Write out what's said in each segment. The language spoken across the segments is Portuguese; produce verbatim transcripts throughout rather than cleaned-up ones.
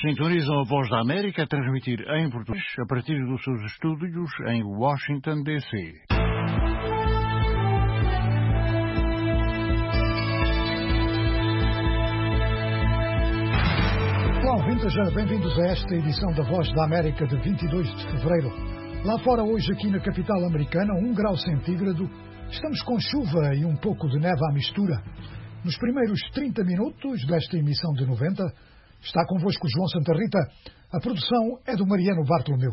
Sintonizam a Voz da América a transmitir em português a partir dos seus estúdios em Washington, D C. Olá, ouvintes, bem-vindos a esta edição da Voz da América de vinte e dois de fevereiro. Lá fora, hoje, aqui na capital americana, um grau centígrado, estamos com chuva e um pouco de neve à mistura. Nos primeiros trinta minutos desta emissão de noventa, está convosco João Santa Rita. A produção é do Mariano Bartolomeu.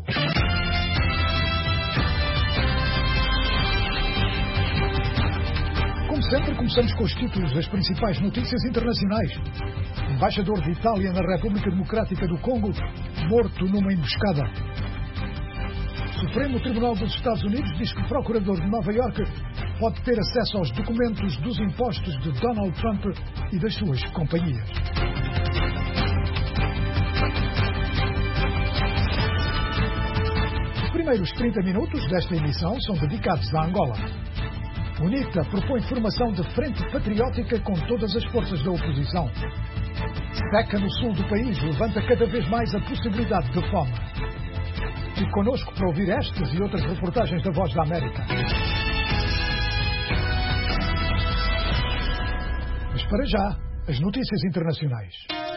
Como sempre, começamos com os títulos das principais notícias internacionais. Embaixador de Itália na República Democrática do Congo, morto numa emboscada. Supremo Tribunal dos Estados Unidos diz que o procurador de Nova Iorque pode ter acesso aos documentos dos impostos de Donald Trump e das suas companhias. Os primeiros trinta minutos desta emissão são dedicados a Angola. UNITA propõe formação de frente patriótica com todas as forças da oposição. Seca no sul do país levanta cada vez mais a possibilidade de fome. Fique connosco para ouvir estas e outras reportagens da Voz da América. Mas para já, as notícias internacionais.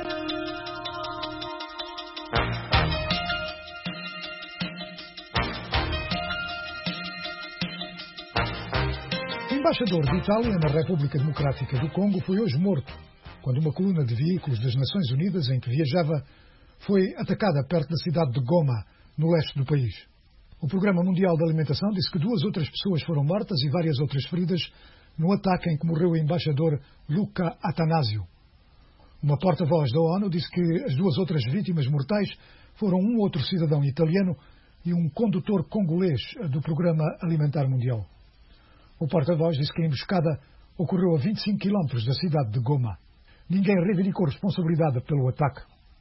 O embaixador de Itália na República Democrática do Congo foi hoje morto, quando uma coluna de veículos das Nações Unidas em que viajava foi atacada perto da cidade de Goma, no leste do país. O Programa Mundial de Alimentação disse que duas outras pessoas foram mortas e várias outras feridas no ataque em que morreu o embaixador Luca Attanasio. Uma porta-voz da ONU disse que as duas outras vítimas mortais foram um outro cidadão italiano e um condutor congolês do Programa Alimentar Mundial. O porta-voz disse que a emboscada ocorreu a vinte e cinco quilómetros da cidade de Goma. Ninguém reivindicou responsabilidade pelo ataque.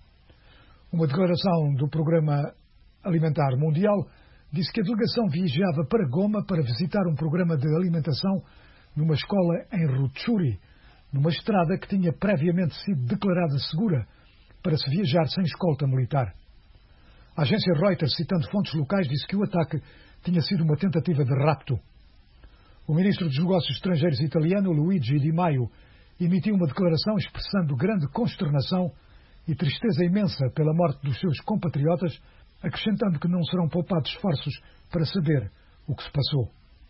Uma declaração do Programa Alimentar Mundial disse que a delegação viajava para Goma para visitar um programa de alimentação numa escola em Rutshuri, numa estrada que tinha previamente sido declarada segura para se viajar sem escolta militar. A agência Reuters, citando fontes locais, disse que o ataque tinha sido uma tentativa de rapto. O ministro dos Negócios Estrangeiros italiano, Luigi Di Maio, emitiu uma declaração expressando grande consternação e tristeza imensa pela morte dos seus compatriotas, acrescentando que não serão poupados esforços para saber o que se passou.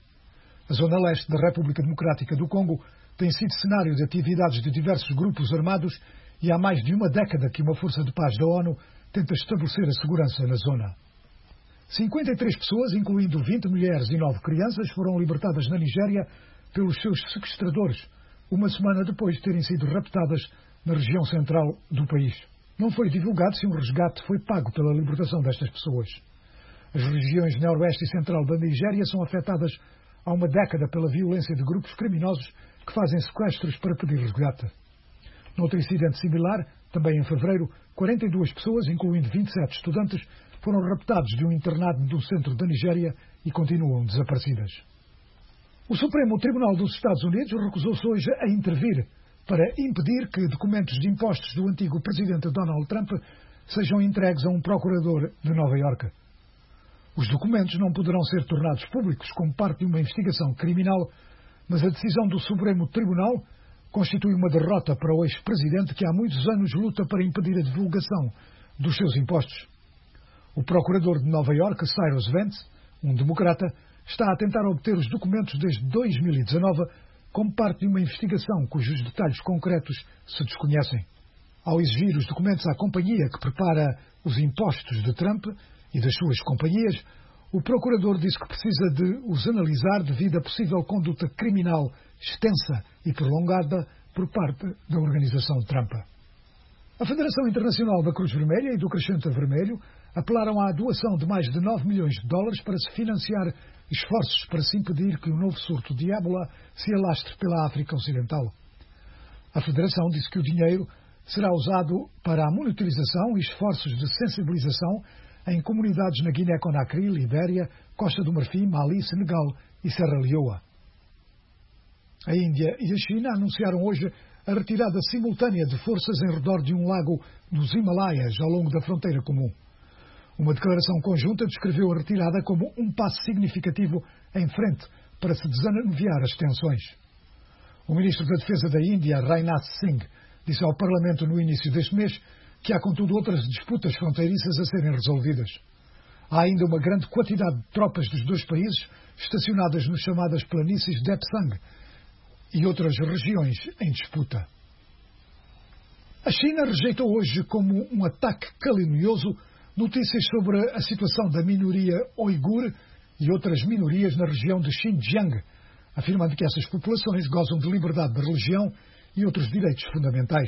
A zona leste da República Democrática do Congo tem sido cenário de atividades de diversos grupos armados e há mais de uma década que uma força de paz da ONU tenta estabelecer a segurança na zona. cinquenta e três pessoas, incluindo vinte mulheres e nove crianças, foram libertadas na Nigéria pelos seus sequestradores, uma semana depois de terem sido raptadas na região central do país. Não foi divulgado se um resgate foi pago pela libertação destas pessoas. As regiões noroeste e central da Nigéria são afetadas há uma década pela violência de grupos criminosos que fazem sequestros para pedir resgate. Noutro incidente similar, também em fevereiro, quarenta e duas pessoas, incluindo vinte e sete estudantes, foram raptados de um internado do centro da Nigéria e continuam desaparecidas. O Supremo Tribunal dos Estados Unidos recusou-se hoje a intervir para impedir que documentos de impostos do antigo presidente Donald Trump sejam entregues a um procurador de Nova Iorque. Os documentos não poderão ser tornados públicos como parte de uma investigação criminal, mas a decisão do Supremo Tribunal constitui uma derrota para o ex-presidente que há muitos anos luta para impedir a divulgação dos seus impostos. O procurador de Nova Iorque, Cyrus Vance, um democrata, está a tentar obter os documentos desde dois mil e dezanove como parte de uma investigação cujos detalhes concretos se desconhecem. Ao exigir os documentos à companhia que prepara os impostos de Trump e das suas companhias, o procurador disse que precisa de os analisar devido a possível conduta criminal extensa e prolongada por parte da organização Trump. A Federação Internacional da Cruz Vermelha e do Crescente Vermelho apelaram à doação de mais de nove milhões de dólares para se financiar esforços para se impedir que o novo surto de ébola se alastre pela África Ocidental. A Federação disse que o dinheiro será usado para a monitorização e esforços de sensibilização em comunidades na Guiné-Conakry, Libéria, Costa do Marfim, Mali, Senegal e Serra Leoa. A Índia e a China anunciaram hoje a retirada simultânea de forças em redor de um lago nos Himalaias, ao longo da fronteira comum. Uma declaração conjunta descreveu a retirada como um passo significativo em frente para se desanuviar as tensões. O ministro da Defesa da Índia, Rajnath Singh, disse ao Parlamento no início deste mês que há, contudo, outras disputas fronteiriças a serem resolvidas. Há ainda uma grande quantidade de tropas dos dois países estacionadas nas chamadas planícies de Epsang e outras regiões em disputa. A China rejeitou hoje como um ataque calunioso notícias sobre a situação da minoria uigur e outras minorias na região de Xinjiang, afirmando que essas populações gozam de liberdade de religião e outros direitos fundamentais.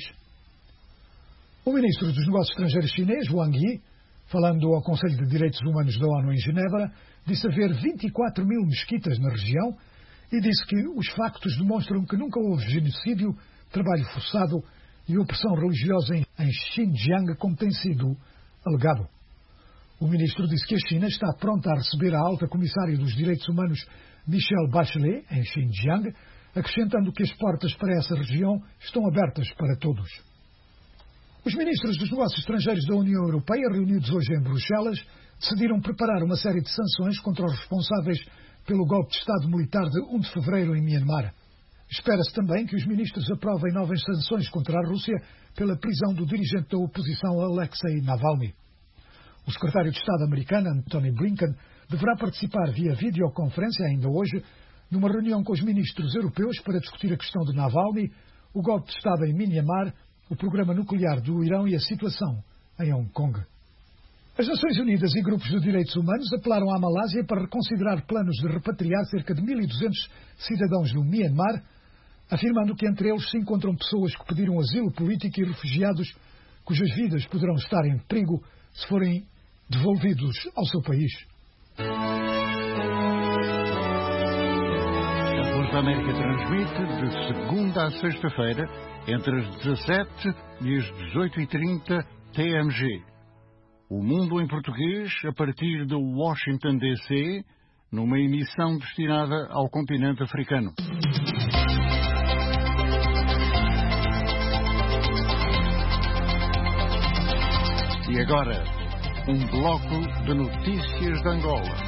O ministro dos Negócios Estrangeiros chinês, Wang Yi, falando ao Conselho de Direitos Humanos da ONU em Genebra, disse haver vinte e quatro mil mesquitas na região e disse que os factos demonstram que nunca houve genocídio, trabalho forçado e opressão religiosa em Xinjiang, como tem sido alegado. O ministro disse que a China está pronta a receber a alta comissária dos direitos humanos Michelle Bachelet em Xinjiang, acrescentando que as portas para essa região estão abertas para todos. Os ministros dos Negócios Estrangeiros da União Europeia, reunidos hoje em Bruxelas, decidiram preparar uma série de sanções contra os responsáveis pelo golpe de Estado militar de um de fevereiro em Myanmar. Espera-se também que os ministros aprovem novas sanções contra a Rússia pela prisão do dirigente da oposição Alexei Navalny. O secretário de Estado americano, Antony Blinken, deverá participar via videoconferência ainda hoje numa reunião com os ministros europeus para discutir a questão de Navalny, o golpe de Estado em Myanmar, o programa nuclear do Irão e a situação em Hong Kong. As Nações Unidas e grupos de direitos humanos apelaram à Malásia para reconsiderar planos de repatriar cerca de mil e duzentos cidadãos do Myanmar, afirmando que entre eles se encontram pessoas que pediram asilo político e refugiados cujas vidas poderão estar em perigo se forem devolvidos ao seu país. A Voz da América transmite de segunda a sexta-feira entre as dezassete e as dezoito e trinta T M G. O Mundo em Português a partir de Washington D C, numa emissão destinada ao continente africano. E agora, um bloco de notícias de Angola.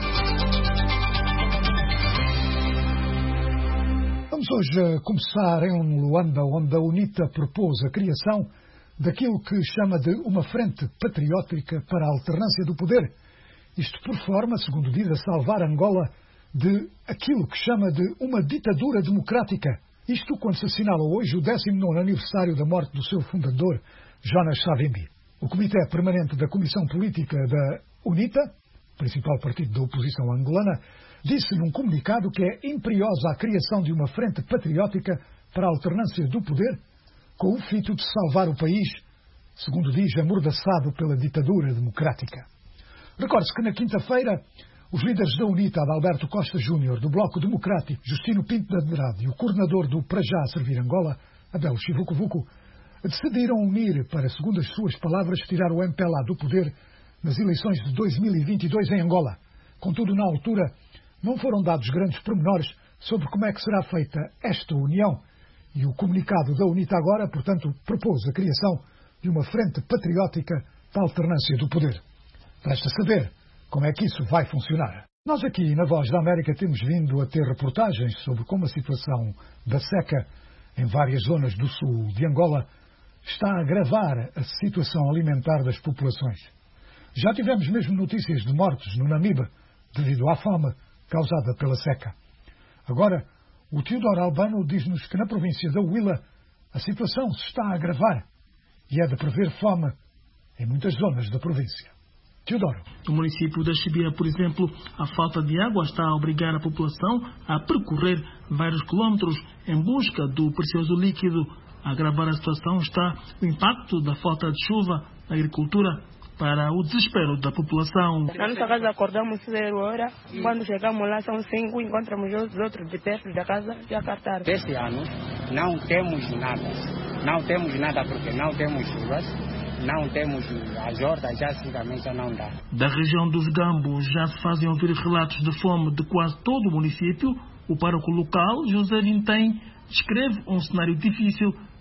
Vamos hoje começar em Luanda, onde a UNITA propôs a criação daquilo que chama de uma frente patriótica para a alternância do poder. Isto por forma, segundo diz, a salvar Angola de aquilo que chama de uma ditadura democrática. Isto quando se assinala hoje o décimo nono aniversário da morte do seu fundador, Jonas Savimbi. O Comitê Permanente da Comissão Política da UNITA, principal partido da oposição angolana, disse num comunicado que é imperiosa a criação de uma frente patriótica para a alternância do poder, com o fito de salvar o país, segundo diz, amordaçado pela ditadura democrática. Recorde-se que na quinta-feira, os líderes da UNITA, Adalberto Costa Júnior, do Bloco Democrático, Justino Pinto de Andrade e o coordenador do Para Já a Servir Angola, Abel Chivucovuco, decidiram unir para, segundo as suas palavras, tirar o M P L A do poder nas eleições de dois mil e vinte e dois em Angola. Contudo, na altura, não foram dados grandes pormenores sobre como é que será feita esta união. E o comunicado da UNITA agora, portanto, propôs a criação de uma frente patriótica para a alternância do poder. Resta saber como é que isso vai funcionar. Nós aqui, na Voz da América, temos vindo a ter reportagens sobre como a situação da seca em várias zonas do sul de Angola está a agravar a situação alimentar das populações. Já tivemos mesmo notícias de mortes no Namibe devido à fome causada pela seca. Agora, o Teodoro Albano diz-nos que na província da Huila a situação se está a agravar e é de prever fome em muitas zonas da província. Teodoro. No município da Chibira, por exemplo, a falta de água está a obrigar a população a percorrer vários quilómetros em busca do precioso líquido. A agravar a situação está o impacto da falta de chuva na agricultura para o desespero da população. Na nossa casa acordamos zero hora, quando chegamos lá são cinco, encontramos os outros de perto da casa já cartaram. Este ano não temos nada, não temos nada porque não temos chuvas, não temos as hortas, já assim também já não dá. Da região dos Gambos já se fazem ouvir relatos de fome de quase todo o município. O pároco local, José Vintém, descreve um cenário difícil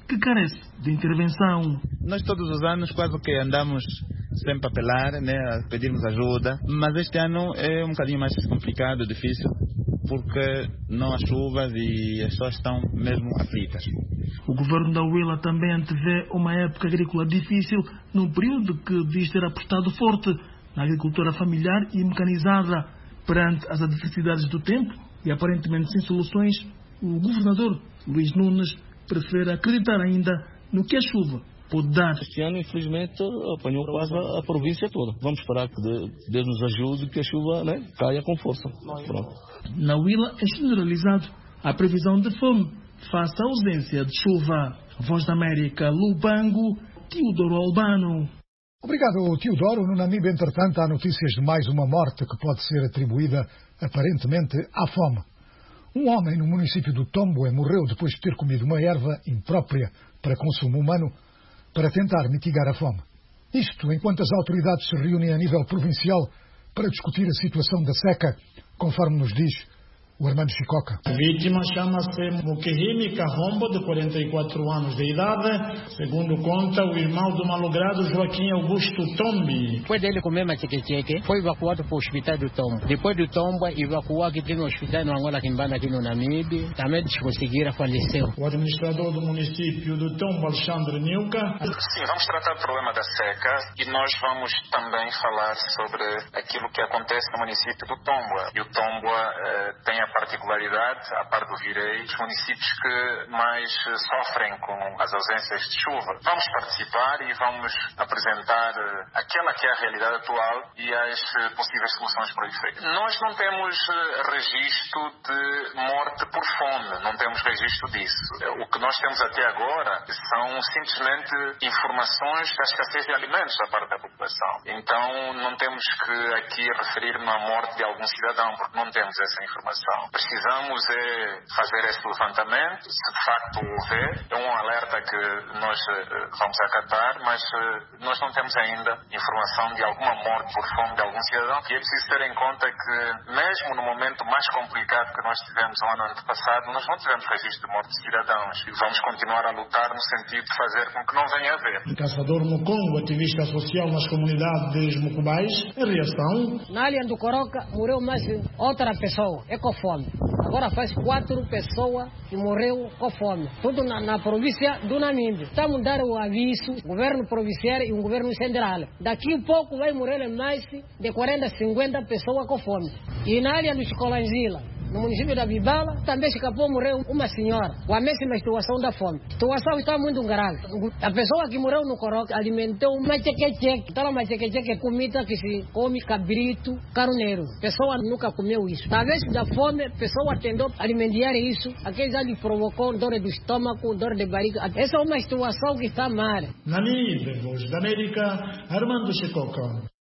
que carece de intervenção. Nós todos os anos quase que andamos sempre a apelar, né, a pedirmos ajuda, mas este ano é um bocadinho mais complicado, difícil, porque não há chuvas e as pessoas estão mesmo aflitas. O governo da Huila também antevê uma época agrícola difícil, num período que diz ter apostado forte na agricultura familiar e mecanizada. Perante as adversidades do tempo e aparentemente sem soluções, o governador Luís Nunes prefere acreditar ainda no que a chuva pode dar. Este ano, infelizmente, apanhou quase a província toda. Vamos esperar que Deus nos ajude e que a chuva, né, caia com força. Pronto. Na Huila é generalizado a previsão de fome face à ausência de chuva. Voz da América, Lubango, Teodoro Albano. Obrigado, Teodoro. No Namibe, entretanto, há notícias de mais uma morte que pode ser atribuída, aparentemente, à fome. Um homem no município do Tomboé morreu depois de ter comido uma erva imprópria para consumo humano para tentar mitigar a fome. Isto enquanto as autoridades se reúnem a nível provincial para discutir a situação da seca, conforme nos diz o Armando Chicoca. A vítima chama-se Mukihimi Kahombo, de quarenta e quatro anos de idade, segundo conta o irmão do malogrado Joaquim Augusto Tombi. Depois dele comer macheque-cheque, foi evacuado para o hospital do Tombo. Depois do Tombo, evacuou aqui no hospital no Angola Quimbanda, aqui no Namibe. Também desconseguiram, faleceu. O administrador do município do Tombo, Alexandre Nilka. Sim, vamos tratar do problema da seca e nós vamos também falar sobre aquilo que acontece no município do Tombo. E o Tombo eh, tem a particularidade, a par do Virei, os municípios que mais sofrem com as ausências de chuva. Vamos participar e vamos apresentar aquela que é a realidade atual e as possíveis soluções para o efeito. Nós não temos registro de morte por fome, não temos registro disso. O que nós temos até agora são simplesmente informações da escassez de alimentos da parte da população. Então não temos que aqui referir uma morte de algum cidadão, porque não temos essa informação. Precisamos é fazer esse levantamento, se de facto houver, é um alerta que nós vamos acatar, mas nós não temos ainda informação de alguma morte por fome de algum cidadão, e é preciso ter em conta que mesmo no momento mais complicado que nós tivemos no ano antepassado, nós não tivemos registro de morte de cidadãos e vamos continuar a lutar no sentido de fazer com que não venha a haver. O caçador Mukongo, ativista social nas comunidades Mucubais, em reação. Na área do Coroca morreu mais outra pessoa, é com fome. Agora faz quatro pessoas que morreu com fome. Tudo na, na província do Namibe. Estamos dando o aviso, o governo provincial e o governo central. Daqui a pouco vai morrer mais de quarenta, cinquenta pessoas com fome. E na área do Chicolanzila, no município da Bibala, também escapou, morreu uma senhora. A mesma situação da fome. A situação está muito grave. A pessoa que morreu no Coroca alimentou uma cheque-cheque. Então, uma cheque-cheque é comida que se come cabrito, carneiro. A pessoa nunca comeu isso. Talvez da fome, a pessoa tentou alimentar isso. Aquele já lhe provocou dor do estômago, dor de barriga. Essa é uma situação que está mal. Namibe, Voz da América, Armando Chicoca.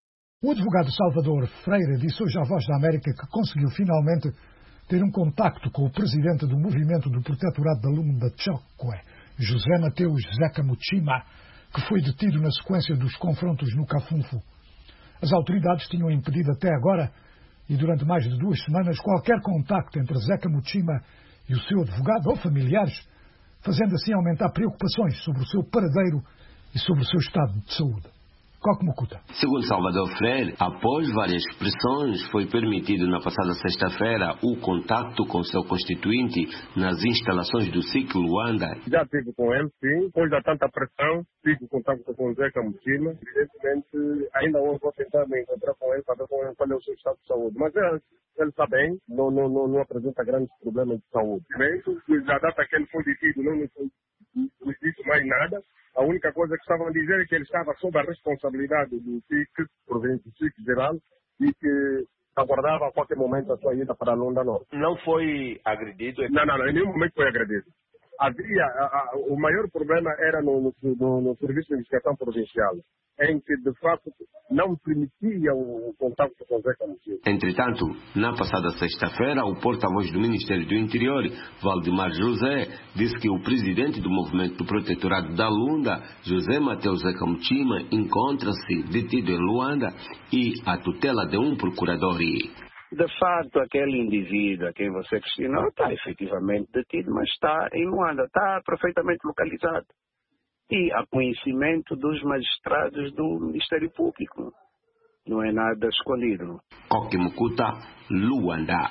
O advogado Salvador Freire disse hoje à Voz da América que conseguiu finalmente ter um contacto com o presidente do movimento do Protetorado da Lunda Chokwe, José Mateus Zeca Muchima, que foi detido na sequência dos confrontos no Cafunfo. As autoridades tinham impedido até agora, e durante mais de duas semanas, qualquer contacto entre Zeca Muchima e o seu advogado ou familiares, fazendo assim aumentar preocupações sobre o seu paradeiro e sobre o seu estado de saúde. Segundo Salvador Freire, após várias pressões, foi permitido na passada sexta-feira o contacto com seu constituinte nas instalações do S I C Luanda. Já tive com ele, sim. Depois da tanta pressão, tive contato com o Zeca Muchima. Evidentemente, ainda hoje vou tentar me encontrar com ele para ver qual é o seu estado de saúde. Mas ele, ele está bem, não, não, não, não apresenta grandes problemas de saúde. Bem, da data que ele foi detido, não nos disse mais nada. A única coisa que estavam a dizer é que ele estava sob a responsabilidade do S I C, província do S I C geral, e que aguardava a qualquer momento a sua ida para a Lunda Norte. Não foi agredido? Não, não, não, em nenhum momento foi agredido. Havia, a, a, o maior problema era no, no, no, no Serviço de Investigação Provincial, em que, de fato, não permitia o, o contato com o Zeca Muchima. Entretanto, na passada sexta-feira, o porta-voz do Ministério do Interior, Valdemar José, disse que o presidente do Movimento do Protetorado da Lunda, José Mateus Zeca Muchima, encontra-se detido em Luanda e à tutela de um procurador. de facto, aquele indivíduo a quem você questionou está efetivamente detido, mas está em Luanda, está perfeitamente localizado. E a conhecimento dos magistrados do Ministério Público. Não é nada escondido. Kokimukuta, Luanda.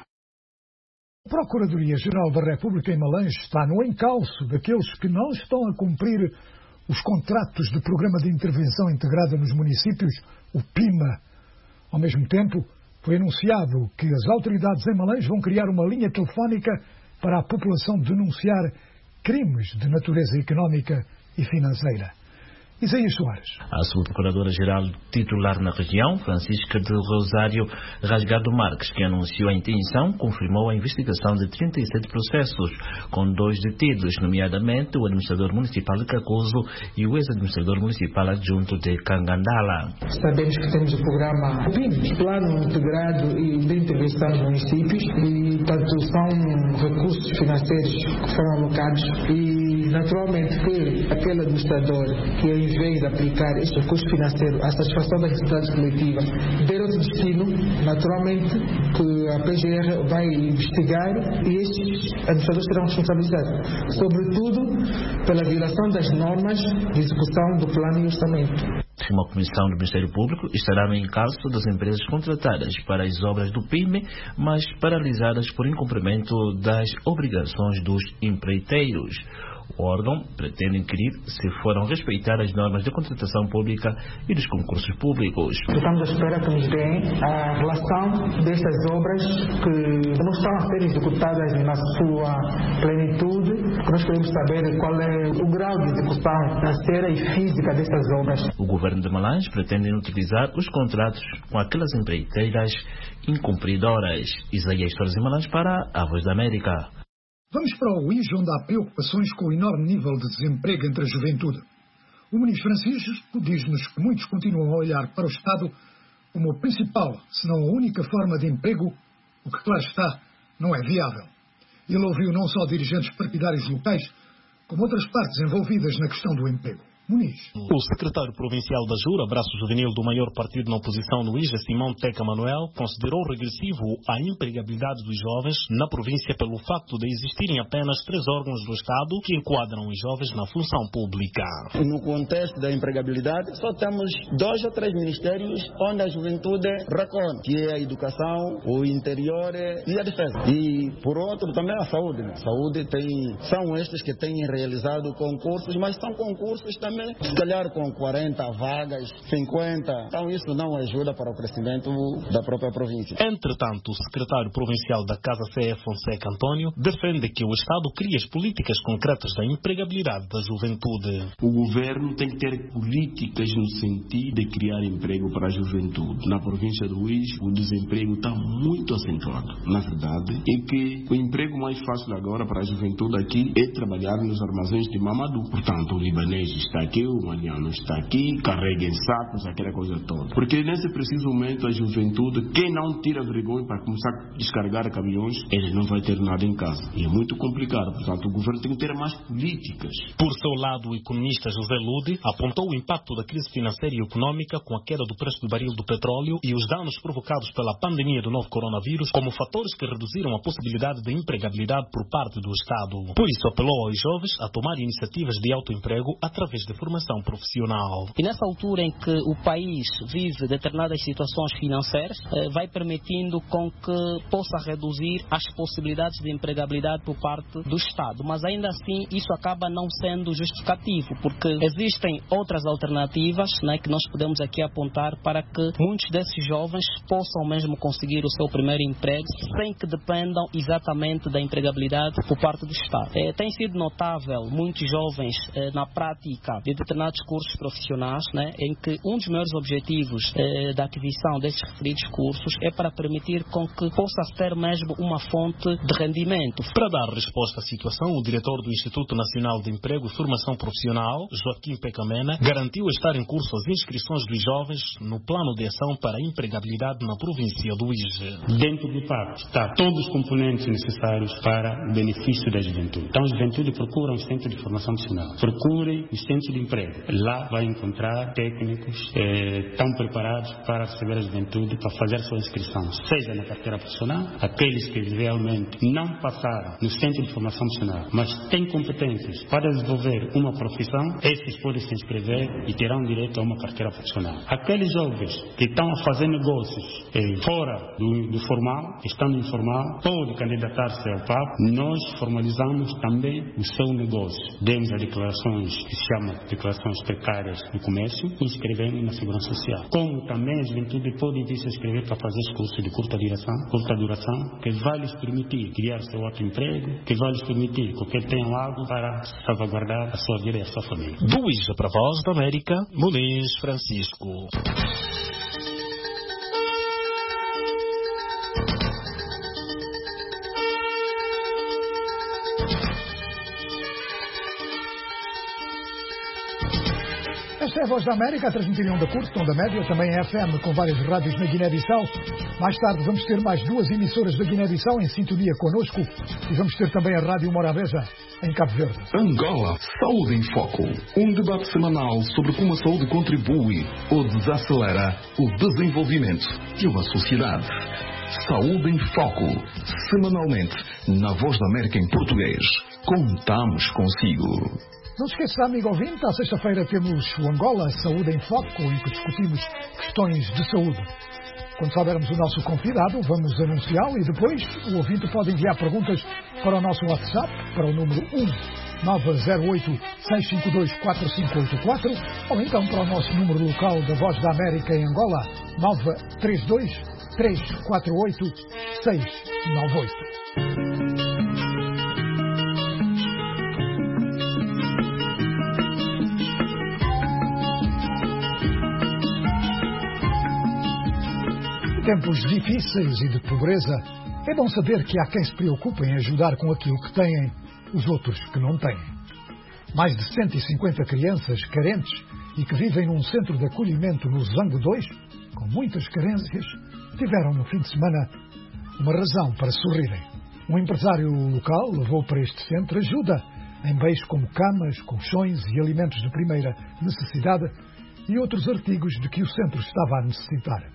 A Procuradoria-Geral da República em Malães está no encalço daqueles que não estão a cumprir os contratos de Programa de Intervenção Integrada nos Municípios, o PIMA. Ao mesmo tempo, foi anunciado que as autoridades em Malães vão criar uma linha telefónica para a população denunciar crimes de natureza económica e financeira. Isaías Soares. A subprocuradora-geral titular na região, Francisca de Rosário Rasgado Marques, que anunciou a intenção, confirmou a investigação de trinta e sete processos, com dois detidos, nomeadamente o administrador municipal de Cacoso e o ex-administrador municipal adjunto de Cangandala. Sabemos que temos o programa PIM, Plano Integrado de Intervenção nos Municípios, e tanto são recursos financeiros que foram alocados e, naturalmente, que aquele administrador que em vez de aplicar este recurso financeiro à satisfação das necessidades coletivas, der outro destino, naturalmente que a P G R vai investigar e estes administradores serão responsabilizados, sobretudo pela violação das normas de execução do plano e orçamento. Uma comissão do Ministério Público estará no encalço das empresas contratadas para as obras do PIME, mas paralisadas por incumprimento das obrigações dos empreiteiros. O órgão pretende inquirir se foram respeitar as normas de contratação pública e dos concursos públicos. Estamos à espera que nos deem a relação destas obras que não estão a ser executadas na sua plenitude, porque nós queremos saber qual é o grau de execução financeira e física destas obras. O governo de Malães pretende utilizar os contratos com aquelas empreiteiras incumpridoras. Isaías Soares de Malães para a Voz da América. Vamos para o I J, onde há preocupações com o enorme nível de desemprego entre a juventude. O ministro Francisco diz-nos que muitos continuam a olhar para o Estado como a principal, se não a única forma de emprego, o que, claro está, não é viável. Ele ouviu não só dirigentes partidários locais, como outras partes envolvidas na questão do emprego. Muniz. O secretário provincial da Jura, braço juvenil do maior partido na oposição no I J A, Simão Teca Manuel, considerou regressivo a empregabilidade dos jovens na província pelo facto de existirem apenas três órgãos do Estado que enquadram os jovens na função pública. No contexto da empregabilidade, só temos dois ou três ministérios onde a juventude recorre, que é a educação, o interior e a defesa. E, por outro, também a saúde. A saúde tem, são estes que têm realizado concursos, mas são concursos também se calhar com quarenta vagas, cinquenta. Então isso não ajuda para o crescimento da própria província. Entretanto, o secretário provincial da Casa C E Fonseca Antônio defende que o Estado crie as políticas concretas da empregabilidade da juventude. O governo tem que ter políticas no sentido de criar emprego para a juventude. Na província do I J A, o desemprego está muito acentuado. Na verdade, é que o emprego mais fácil agora para a juventude aqui é trabalhar nos armazéns de Mamadou. Portanto, o libanês está aqui, o maliano está aqui, carrega em sacos, aquela coisa toda. Porque nesse preciso momento a juventude, quem não tira vergonha para começar a descarregar caminhões, ele não vai ter nada em casa. E é muito complicado, portanto o governo tem que ter mais políticas. Por seu lado, o economista José Lude apontou o impacto da crise financeira e económica com a queda do preço do barril do petróleo e os danos provocados pela pandemia do novo coronavírus como fatores que reduziram a possibilidade de empregabilidade por parte do Estado. Por isso apelou aos jovens a tomar iniciativas de autoemprego através de formação profissional. E nessa altura em que o país vive determinadas situações financeiras, eh, vai permitindo com que possa reduzir as possibilidades de empregabilidade por parte do Estado. Mas ainda assim isso acaba não sendo justificativo, porque existem outras alternativas, né, que nós podemos aqui apontar para que muitos desses jovens possam mesmo conseguir o seu primeiro emprego sem que dependam exatamente da empregabilidade por parte do Estado. Eh, tem sido notável muitos jovens eh, na prática de determinados cursos profissionais, né, em que um dos maiores objetivos eh, da aquisição desses referidos cursos é para permitir com que possa ter mesmo uma fonte de rendimento. Para dar resposta à situação, o diretor do Instituto Nacional de Emprego e Formação Profissional, Joaquim Pecamena, garantiu estar em curso as inscrições dos jovens no Plano de Ação para a Empregabilidade na província do I J A. Dentro do pacto está todos os componentes necessários para o benefício da juventude. Então a juventude procura um centro de formação profissional, procure os centros de emprego. Lá vai encontrar técnicos eh, tão preparados para receber a juventude, para fazer sua inscrição, seja na carteira profissional, aqueles que realmente não passaram no centro de formação profissional, mas têm competências para desenvolver uma profissão, esses podem se inscrever e terão direito a uma carteira profissional. Aqueles jovens que estão a fazer negócios eh, fora do, do formal, estando informal, podem candidatar-se ao P A P. Nós formalizamos também o seu negócio. Demos as declarações que se chamam declarações precárias no comércio e inscrevemos na Segurança Social. Como também a juventude pode vir se inscrever para fazer os cursos de curta duração, curta duração, que vai lhes permitir criar seu outro emprego, que vai lhes permitir que tenham algo para salvaguardar a sua vida e a sua família. Do Ija para a Voz da América, Muniz Francisco. Esta é a Voz da América, a transmitir em onda curta, onda média, também é F M, com várias rádios na Guiné-Bissau. Mais tarde vamos ter mais duas emissoras da Guiné-Bissau em sintonia connosco e vamos ter também a Rádio Morabeza, em Cabo Verde. Angola, Saúde em Foco. Um debate semanal sobre como a saúde contribui ou desacelera o desenvolvimento de uma sociedade. Saúde em Foco, semanalmente, na Voz da América em português. Contamos consigo. Não se esqueça, amigo ouvinte, à sexta-feira temos o Angola, Saúde em Foco, em que discutimos questões de saúde. Quando soubermos o nosso convidado, vamos anunciá-lo e depois o ouvinte pode enviar perguntas para o nosso WhatsApp, para o número um nove zero oito, seis cinco dois, quatro cinco oito quatro ou então para o nosso número local da Voz da América em Angola, nove três dois, três quatro oito, seis nove oito. Em tempos difíceis e de pobreza, é bom saber que há quem se preocupe em ajudar com aquilo que têm os outros que não têm. Mais de cento e cinquenta crianças carentes e que vivem num centro de acolhimento no Zango dois, com muitas carências, tiveram no fim de semana uma razão para sorrirem. Um empresário local levou para este centro ajuda em bens como camas, colchões e alimentos de primeira necessidade e outros artigos de que o centro estava a necessitar.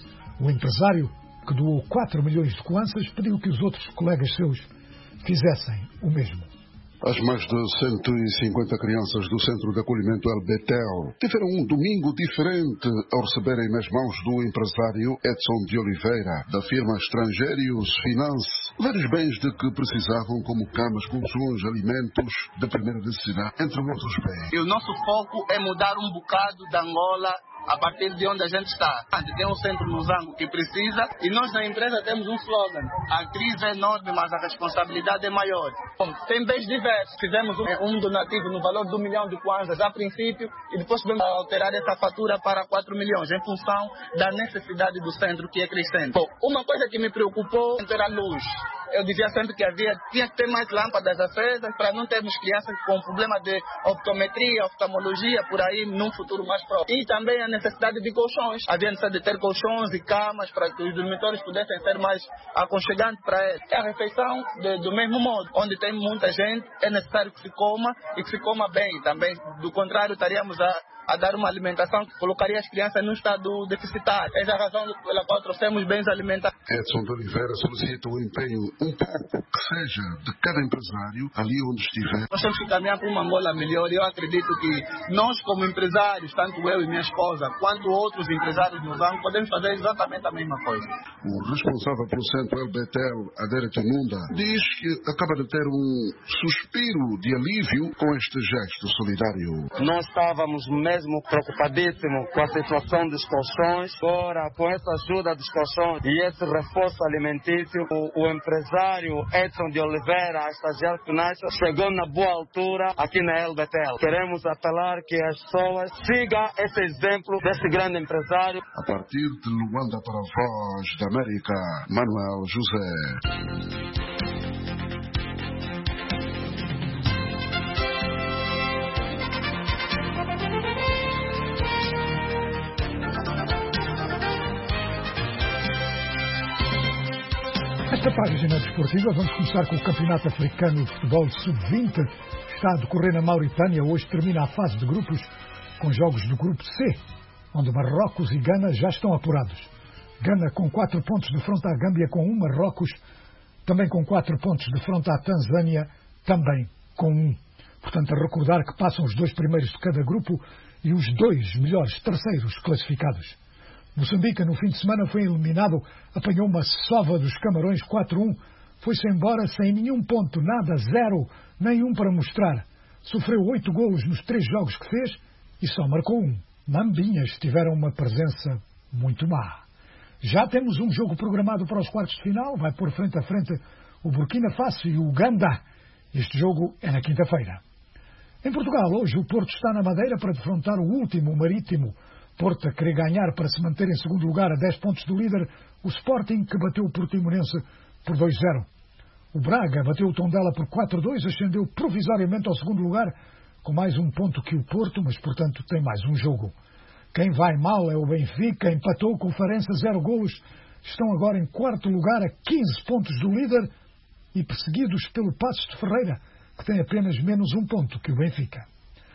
O empresário, que doou quatro milhões de kwanzas, pediu que os outros colegas seus fizessem o mesmo. As mais de cento e cinquenta crianças do Centro de Acolhimento El Betel tiveram um domingo diferente ao receberem nas mãos do empresário Edson de Oliveira, da firma Estrangeiros Finance, vários bens de que precisavam, como camas, colchões, alimentos de primeira necessidade, entre outros bens. E o nosso foco é mudar um bocado da Angola a partir de onde a gente está. Tem um centro no Zango que precisa e nós na empresa temos um slogan: a crise é enorme, mas a responsabilidade é maior. Bom, tem bens diversos. Fizemos um, um donativo no valor de um milhão de kwanzas a princípio e depois vamos alterar essa fatura para quatro milhões em função da necessidade do centro, que é crescente. Bom, uma coisa que me preocupou era a luz. Eu dizia sempre que havia, tinha que ter mais lâmpadas acesas para não termos crianças com problema de optometria, oftalmologia por aí num futuro mais próximo. E também a necessidade de colchões. Havia necessidade de ter colchões e camas para que os dormitórios pudessem ser mais aconchegantes para eles. É a refeição de, do mesmo modo. Onde tem muita gente, é necessário que se coma e que se coma bem também. Do contrário, estaríamos a a dar uma alimentação que colocaria as crianças num estado deficitário. Essa é a razão pela qual trouxemos bens alimentares. Edson de Oliveira solicita o empenho um pouco que seja de cada empresário ali onde estiver. Nós temos que caminhar para uma Angola melhor e eu acredito que nós como empresários, tanto eu e minha esposa, quanto outros empresários no Zango, podemos fazer exatamente a mesma coisa. O responsável pelo Centro El Betel, Adere Tenunda, diz que acaba de ter um suspiro de alívio com este gesto solidário. Nós estávamos mesmo preocupadíssimo com a situação dos colchões. Agora, com essa ajuda dos colchões e esse reforço alimentício, o, o empresário Edson de Oliveira, a estagiário Financial, chegou na boa altura aqui na El Betel. Queremos apelar que as pessoas sigam esse exemplo desse grande empresário. A partir de Luanda para a Voz da América, Manuel José. Nesta página desportiva vamos começar com o Campeonato Africano de Futebol sub vinte. está a decorrer na Mauritânia, hoje termina a fase de grupos com jogos do grupo C, onde Marrocos e Gana já estão apurados. Gana com quatro pontos de fronte à Gâmbia com um, Marrocos também com quatro pontos de fronte à Tanzânia, também com um. Portanto, a recordar que passam os dois primeiros de cada grupo e os dois melhores terceiros classificados. Moçambique, no fim de semana, foi eliminado, apanhou uma sova dos Camarões quatro a um, foi-se embora sem nenhum ponto, nada, zero, nenhum para mostrar. Sofreu oito golos nos três jogos que fez e só marcou um. Mambinhas tiveram uma presença muito má. Já temos um jogo programado para os quartos de final, vai pôr frente a frente o Burkina Faso e o Uganda. Este jogo é na quinta-feira. Em Portugal, hoje o Porto está na Madeira para defrontar o último, o Marítimo. Porto a querer ganhar para se manter em segundo lugar a dez pontos do líder, o Sporting, que bateu o Portimonense por dois a zero. O Braga bateu o Tondela por quatro a dois, ascendeu provisoriamente ao segundo lugar, com mais um ponto que o Porto, mas, portanto, tem mais um jogo. Quem vai mal é o Benfica, empatou com o Farense zero golos, estão agora em quarto lugar a quinze pontos do líder e perseguidos pelo Passos de Ferreira, que tem apenas menos um ponto que o Benfica.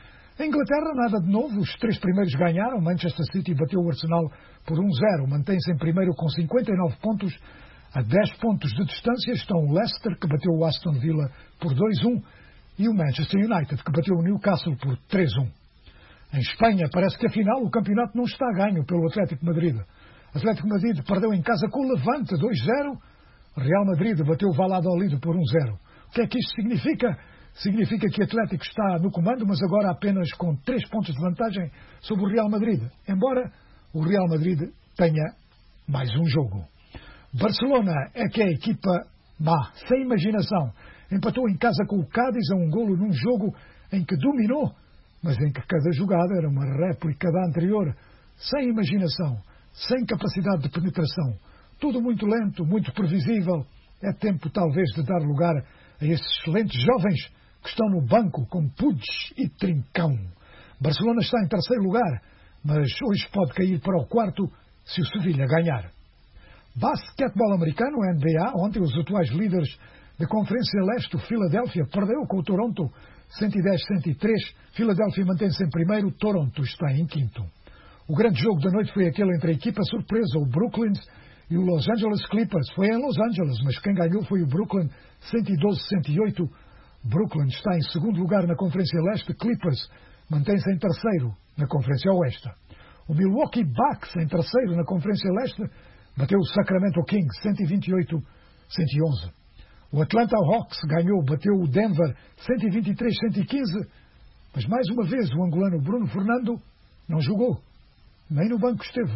Em Inglaterra, nada de novo, os três primeiros ganharam, Manchester City bateu o Arsenal por um a zero, mantém-se em primeiro com cinquenta e nove pontos, a dez pontos de distância estão o Leicester, que bateu o Aston Villa por dois a um, e o Manchester United, que bateu o Newcastle por três a um. Em Espanha, parece que afinal o campeonato não está ganho pelo Atlético de Madrid. Atlético de Madrid perdeu em casa com o Levante dois a zero, Real Madrid bateu o Valladolid por um a zero. O que é que isto significa? Significa que o Atlético está no comando, mas agora apenas com três pontos de vantagem sobre o Real Madrid, embora o Real Madrid tenha mais um jogo. Barcelona é que é a equipa má, sem imaginação. Empatou em casa com o Cádiz a um golo num jogo em que dominou, mas em que cada jogada era uma réplica da anterior, sem imaginação, sem capacidade de penetração. Tudo muito lento, muito previsível. É tempo, talvez, de dar lugar a esses excelentes jovens que estão no banco, como Puig e Trincão. Barcelona está em terceiro lugar, mas hoje pode cair para o quarto se o Sevilha ganhar. Basquetebol americano, N B A, ontem os atuais líderes da Conferência Leste, o Philadelphia, perdeu com o Toronto cento e dez a cento e três. Philadelphia mantém-se em primeiro, Toronto está em quinto. O grande jogo da noite foi aquele entre a equipa surpresa, o Brooklyn, e o Los Angeles Clippers. Foi em Los Angeles, mas quem ganhou foi o Brooklyn, cento e doze a cento e oito. Brooklyn está em segundo lugar na Conferência Leste, Clippers mantém-se em terceiro na Conferência Oeste. O Milwaukee Bucks, em terceiro na Conferência Leste, bateu o Sacramento Kings, cento e vinte e oito a cento e onze. O Atlanta Hawks ganhou, bateu o Denver, cento e vinte e três a cento e quinze, mas mais uma vez o angolano Bruno Fernando não jogou, nem no banco esteve.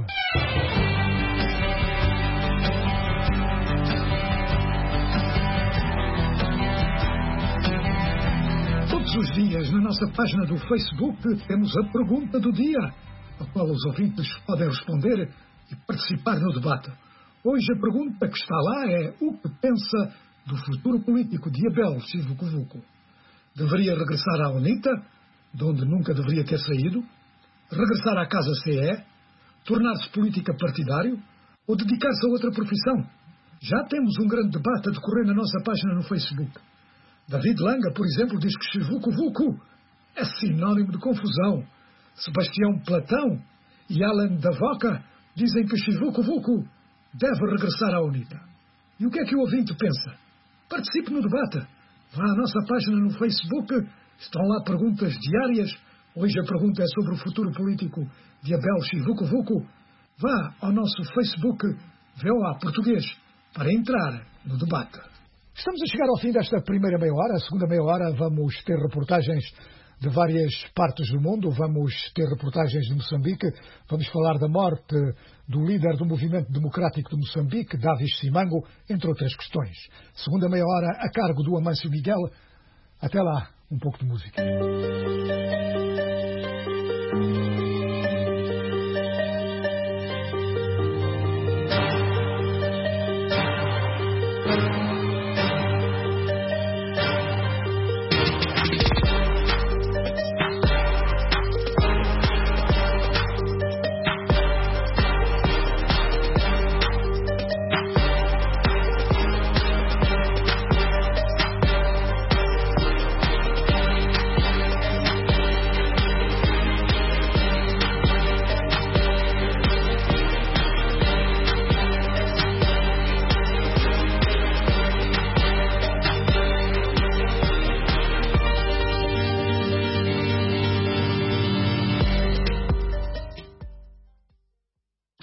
Todos os dias, na nossa página do Facebook, temos a pergunta do dia, a qual os ouvintes podem responder e participar no debate. Hoje a pergunta que está lá é: o que pensa do futuro político de Abel Chivucovuco? Deveria regressar à UNITA, de onde nunca deveria ter saído? Regressar à Casa C E? Tornar-se política partidário? Ou dedicar-se a outra profissão? Já temos um grande debate a decorrer na nossa página no Facebook. David Langa, por exemplo, diz que Chivucovuco é sinónimo de confusão. Sebastião Platão e Alan Davoca dizem que Chivucovuco deve regressar à UNITA. E o que é que o ouvinte pensa? Participe no debate. Vá à nossa página no Facebook. Estão lá perguntas diárias. Hoje a pergunta é sobre o futuro político de Abel Chivucovuco. Vá ao nosso Facebook V O A Português para entrar no debate. Estamos a chegar ao fim desta primeira meia hora. A segunda meia hora vamos ter reportagens de várias partes do mundo. Vamos ter reportagens de Moçambique. Vamos falar da morte do líder do Movimento Democrático de Moçambique, Davis Simango, entre outras questões. Segunda meia hora a cargo do Amâncio Miguel. Até lá, um pouco de música.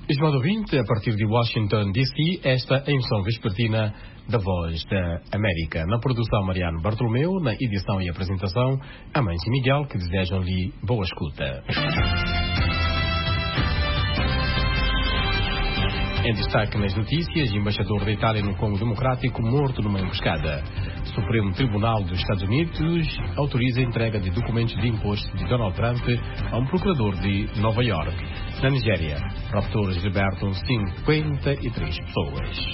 Estimado ouvinte, a partir de Washington, D C, esta é a emissão vespertina da Voz da América. Na produção, Mariano Bartolomeu, na edição e apresentação, Amâncio Miguel, que desejam-lhe boa escuta. Em destaque nas notícias, embaixador da Itália no Congo Democrático morto numa emboscada. Supremo Tribunal dos Estados Unidos autoriza a entrega de documentos de imposto de Donald Trump a um procurador de Nova York. Na Nigéria, raptores libertam cinquenta e três pessoas.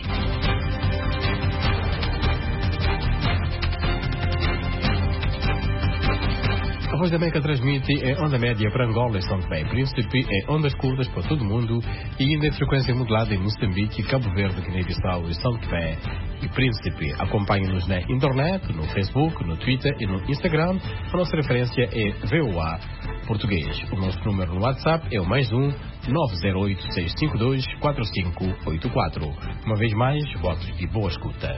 A Voz da América transmite em onda média para Angola e São Tomé e Príncipe, em ondas curtas para todo o mundo e ainda em frequência modulada em Moçambique, Cabo Verde, Guiné-Bissau e São Tomé e Príncipe. Acompanhe-nos na internet, no Facebook, no Twitter e no Instagram. A nossa referência é V O A Português. O nosso número no WhatsApp é o mais um nove zero oito, seis cinco dois, quatro cinco oito quatro. Uma vez mais, votos de boa escuta.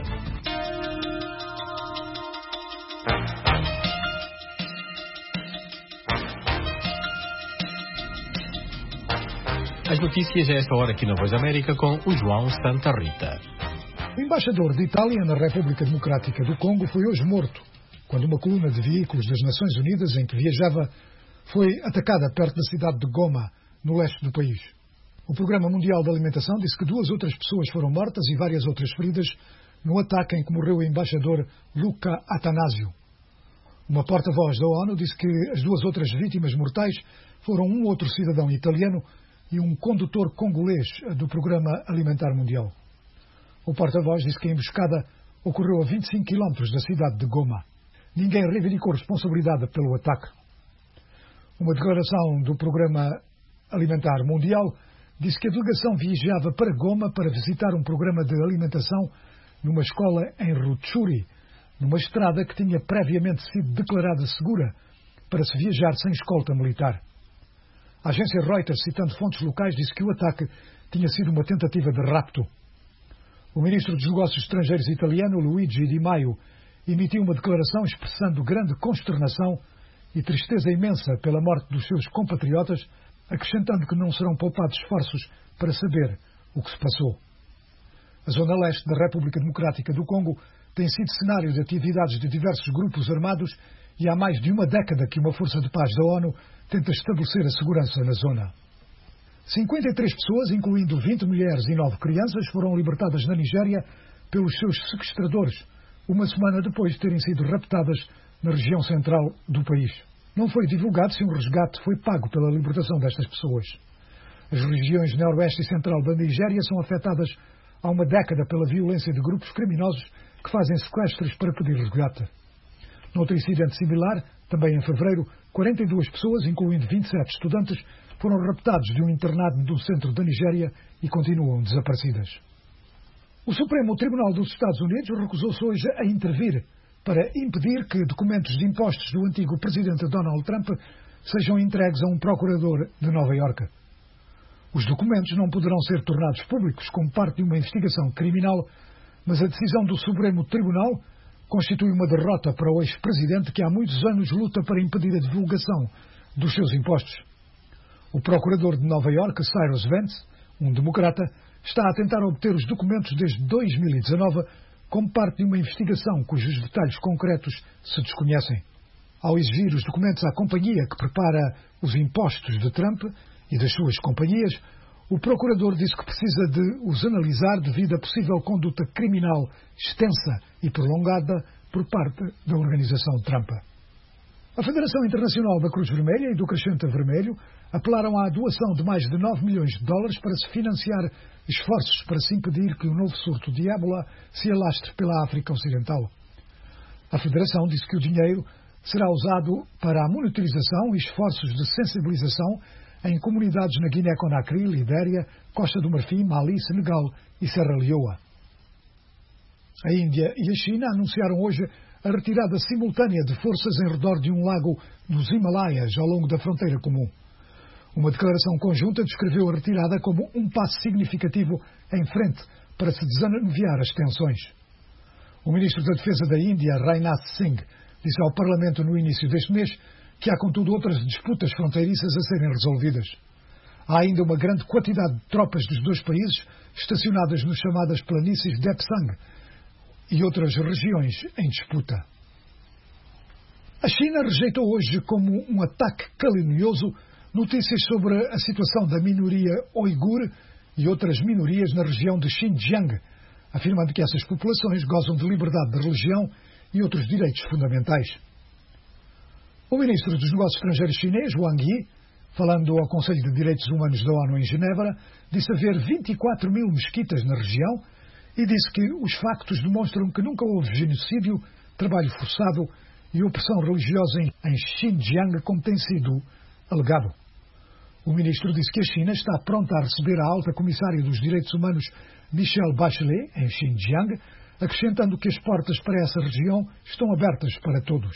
As notícias a esta hora aqui na Voz da América com o João Santa Rita. O embaixador de Itália na República Democrática do Congo foi hoje morto, quando uma coluna de veículos das Nações Unidas em que viajava foi atacada perto da cidade de Goma, no leste do país. O Programa Mundial da Alimentação disse que duas outras pessoas foram mortas e várias outras feridas no ataque em que morreu o embaixador Luca Atanásio. Uma porta-voz da ONU disse que as duas outras vítimas mortais foram um outro cidadão italiano e um condutor congolês do Programa Alimentar Mundial. O porta-voz disse que a emboscada ocorreu a vinte e cinco quilómetros da cidade de Goma. Ninguém reivindicou responsabilidade pelo ataque. Uma declaração do Programa Alimentar Mundial disse que a delegação viajava para Goma para visitar um programa de alimentação numa escola em Rutshuri, numa estrada que tinha previamente sido declarada segura para se viajar sem escolta militar. A agência Reuters, citando fontes locais, disse que o ataque tinha sido uma tentativa de rapto. O ministro dos Negócios Estrangeiros italiano, Luigi Di Maio, emitiu uma declaração expressando grande consternação e tristeza imensa pela morte dos seus compatriotas, acrescentando que não serão poupados esforços para saber o que se passou. A zona leste da República Democrática do Congo tem sido cenário de atividades de diversos grupos armados e há mais de uma década que uma força de paz da ONU tenta estabelecer a segurança na zona. cinquenta e três pessoas, incluindo vinte mulheres e nove crianças, foram libertadas na Nigéria pelos seus sequestradores, uma semana depois de terem sido raptadas na região central do país. Não foi divulgado se um resgate foi pago pela libertação destas pessoas. As regiões noroeste e central da Nigéria são afetadas há uma década pela violência de grupos criminosos que fazem sequestros para pedir resgate. Noutro incidente similar, também em fevereiro, quarenta e duas pessoas, incluindo vinte e sete estudantes, foram raptados de um internado do centro da Nigéria e continuam desaparecidas. O Supremo Tribunal dos Estados Unidos recusou-se hoje a intervir para impedir que documentos de impostos do antigo presidente Donald Trump sejam entregues a um procurador de Nova Iorque. Os documentos não poderão ser tornados públicos como parte de uma investigação criminal, mas a decisão do Supremo Tribunal constitui uma derrota para o ex-presidente que há muitos anos luta para impedir a divulgação dos seus impostos. O procurador de Nova Iorque, Cyrus Vance, um democrata, está a tentar obter os documentos desde dois mil e dezanove como parte de uma investigação cujos detalhes concretos se desconhecem. Ao exigir os documentos à companhia que prepara os impostos de Trump e das suas companhias, o procurador disse que precisa de os analisar devido a possível conduta criminal extensa e prolongada por parte da organização Trump. A Federação Internacional da Cruz Vermelha e do Crescente Vermelho apelaram à doação de mais de nove milhões de dólares para se financiar esforços para se impedir que o novo surto de ébola se alastre pela África Ocidental. A Federação disse que o dinheiro será usado para a monitorização e esforços de sensibilização em comunidades na Guiné-Conakry, Libéria, Costa do Marfim, Mali, Senegal e Serra Leoa. A Índia e a China anunciaram hoje a retirada simultânea de forças em redor de um lago nos Himalaias, ao longo da fronteira comum. Uma declaração conjunta descreveu a retirada como um passo significativo em frente para se desanuviar as tensões. O ministro da Defesa da Índia, Rajnath Singh, disse ao Parlamento no início deste mês que há, contudo, outras disputas fronteiriças a serem resolvidas. Há ainda uma grande quantidade de tropas dos dois países estacionadas nas chamadas planícies de Epsang e outras regiões em disputa. A China rejeitou hoje como um ataque calunioso notícias sobre a situação da minoria uigur e outras minorias na região de Xinjiang, afirmando que essas populações gozam de liberdade de religião e outros direitos fundamentais. O ministro dos Negócios Estrangeiros chinês, Wang Yi, falando ao Conselho de Direitos Humanos da ONU em Genebra, disse haver vinte e quatro mil mesquitas na região e disse que os factos demonstram que nunca houve genocídio, trabalho forçado e opressão religiosa em Xinjiang, como tem sido alegado. O ministro disse que a China está pronta a receber a alta comissária dos direitos humanos Michelle Bachelet em Xinjiang, acrescentando que as portas para essa região estão abertas para todos.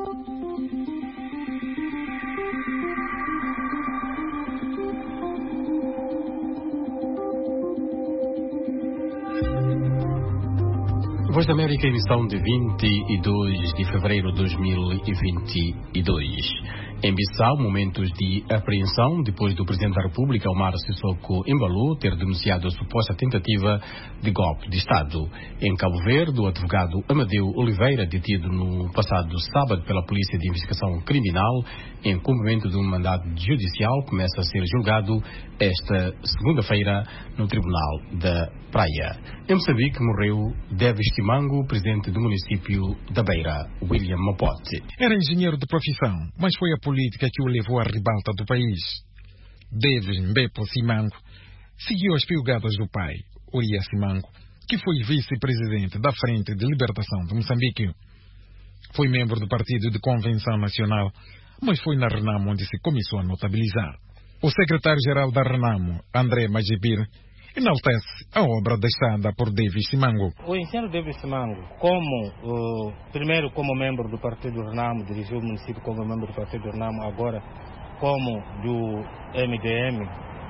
Voz da América, emissão de vinte e dois de fevereiro de dois mil e vinte e dois. Em Bissau, momentos de apreensão depois do Presidente da República, Omar Sissoko Embalou, ter denunciado a suposta tentativa de golpe de Estado. Em Cabo Verde, o advogado Amadeu Oliveira, detido no passado sábado pela Polícia de Investigação Criminal, em cumprimento de um mandado judicial, começa a ser julgado esta segunda-feira no Tribunal da Praia. Em Moçambique, morreu Davis Simango, presidente do município da Beira, William Mapote. Era engenheiro de profissão, mas foi a política que o levou à ribalta do país. Davis Mbepo Simango seguiu as piugadas do pai, Uriah Simango, que foi vice-presidente da Frente de Libertação de Moçambique. Foi membro do Partido de Convenção Nacional, mas foi na Renamo onde se começou a notabilizar. O secretário-geral da Renamo, André Majibir, enaltece a obra deixada por Davis Simango. O engenheiro Davis Simango, como, uh, primeiro como membro do Partido Renamo, dirigiu o município como membro do Partido Renamo, agora como do M D M,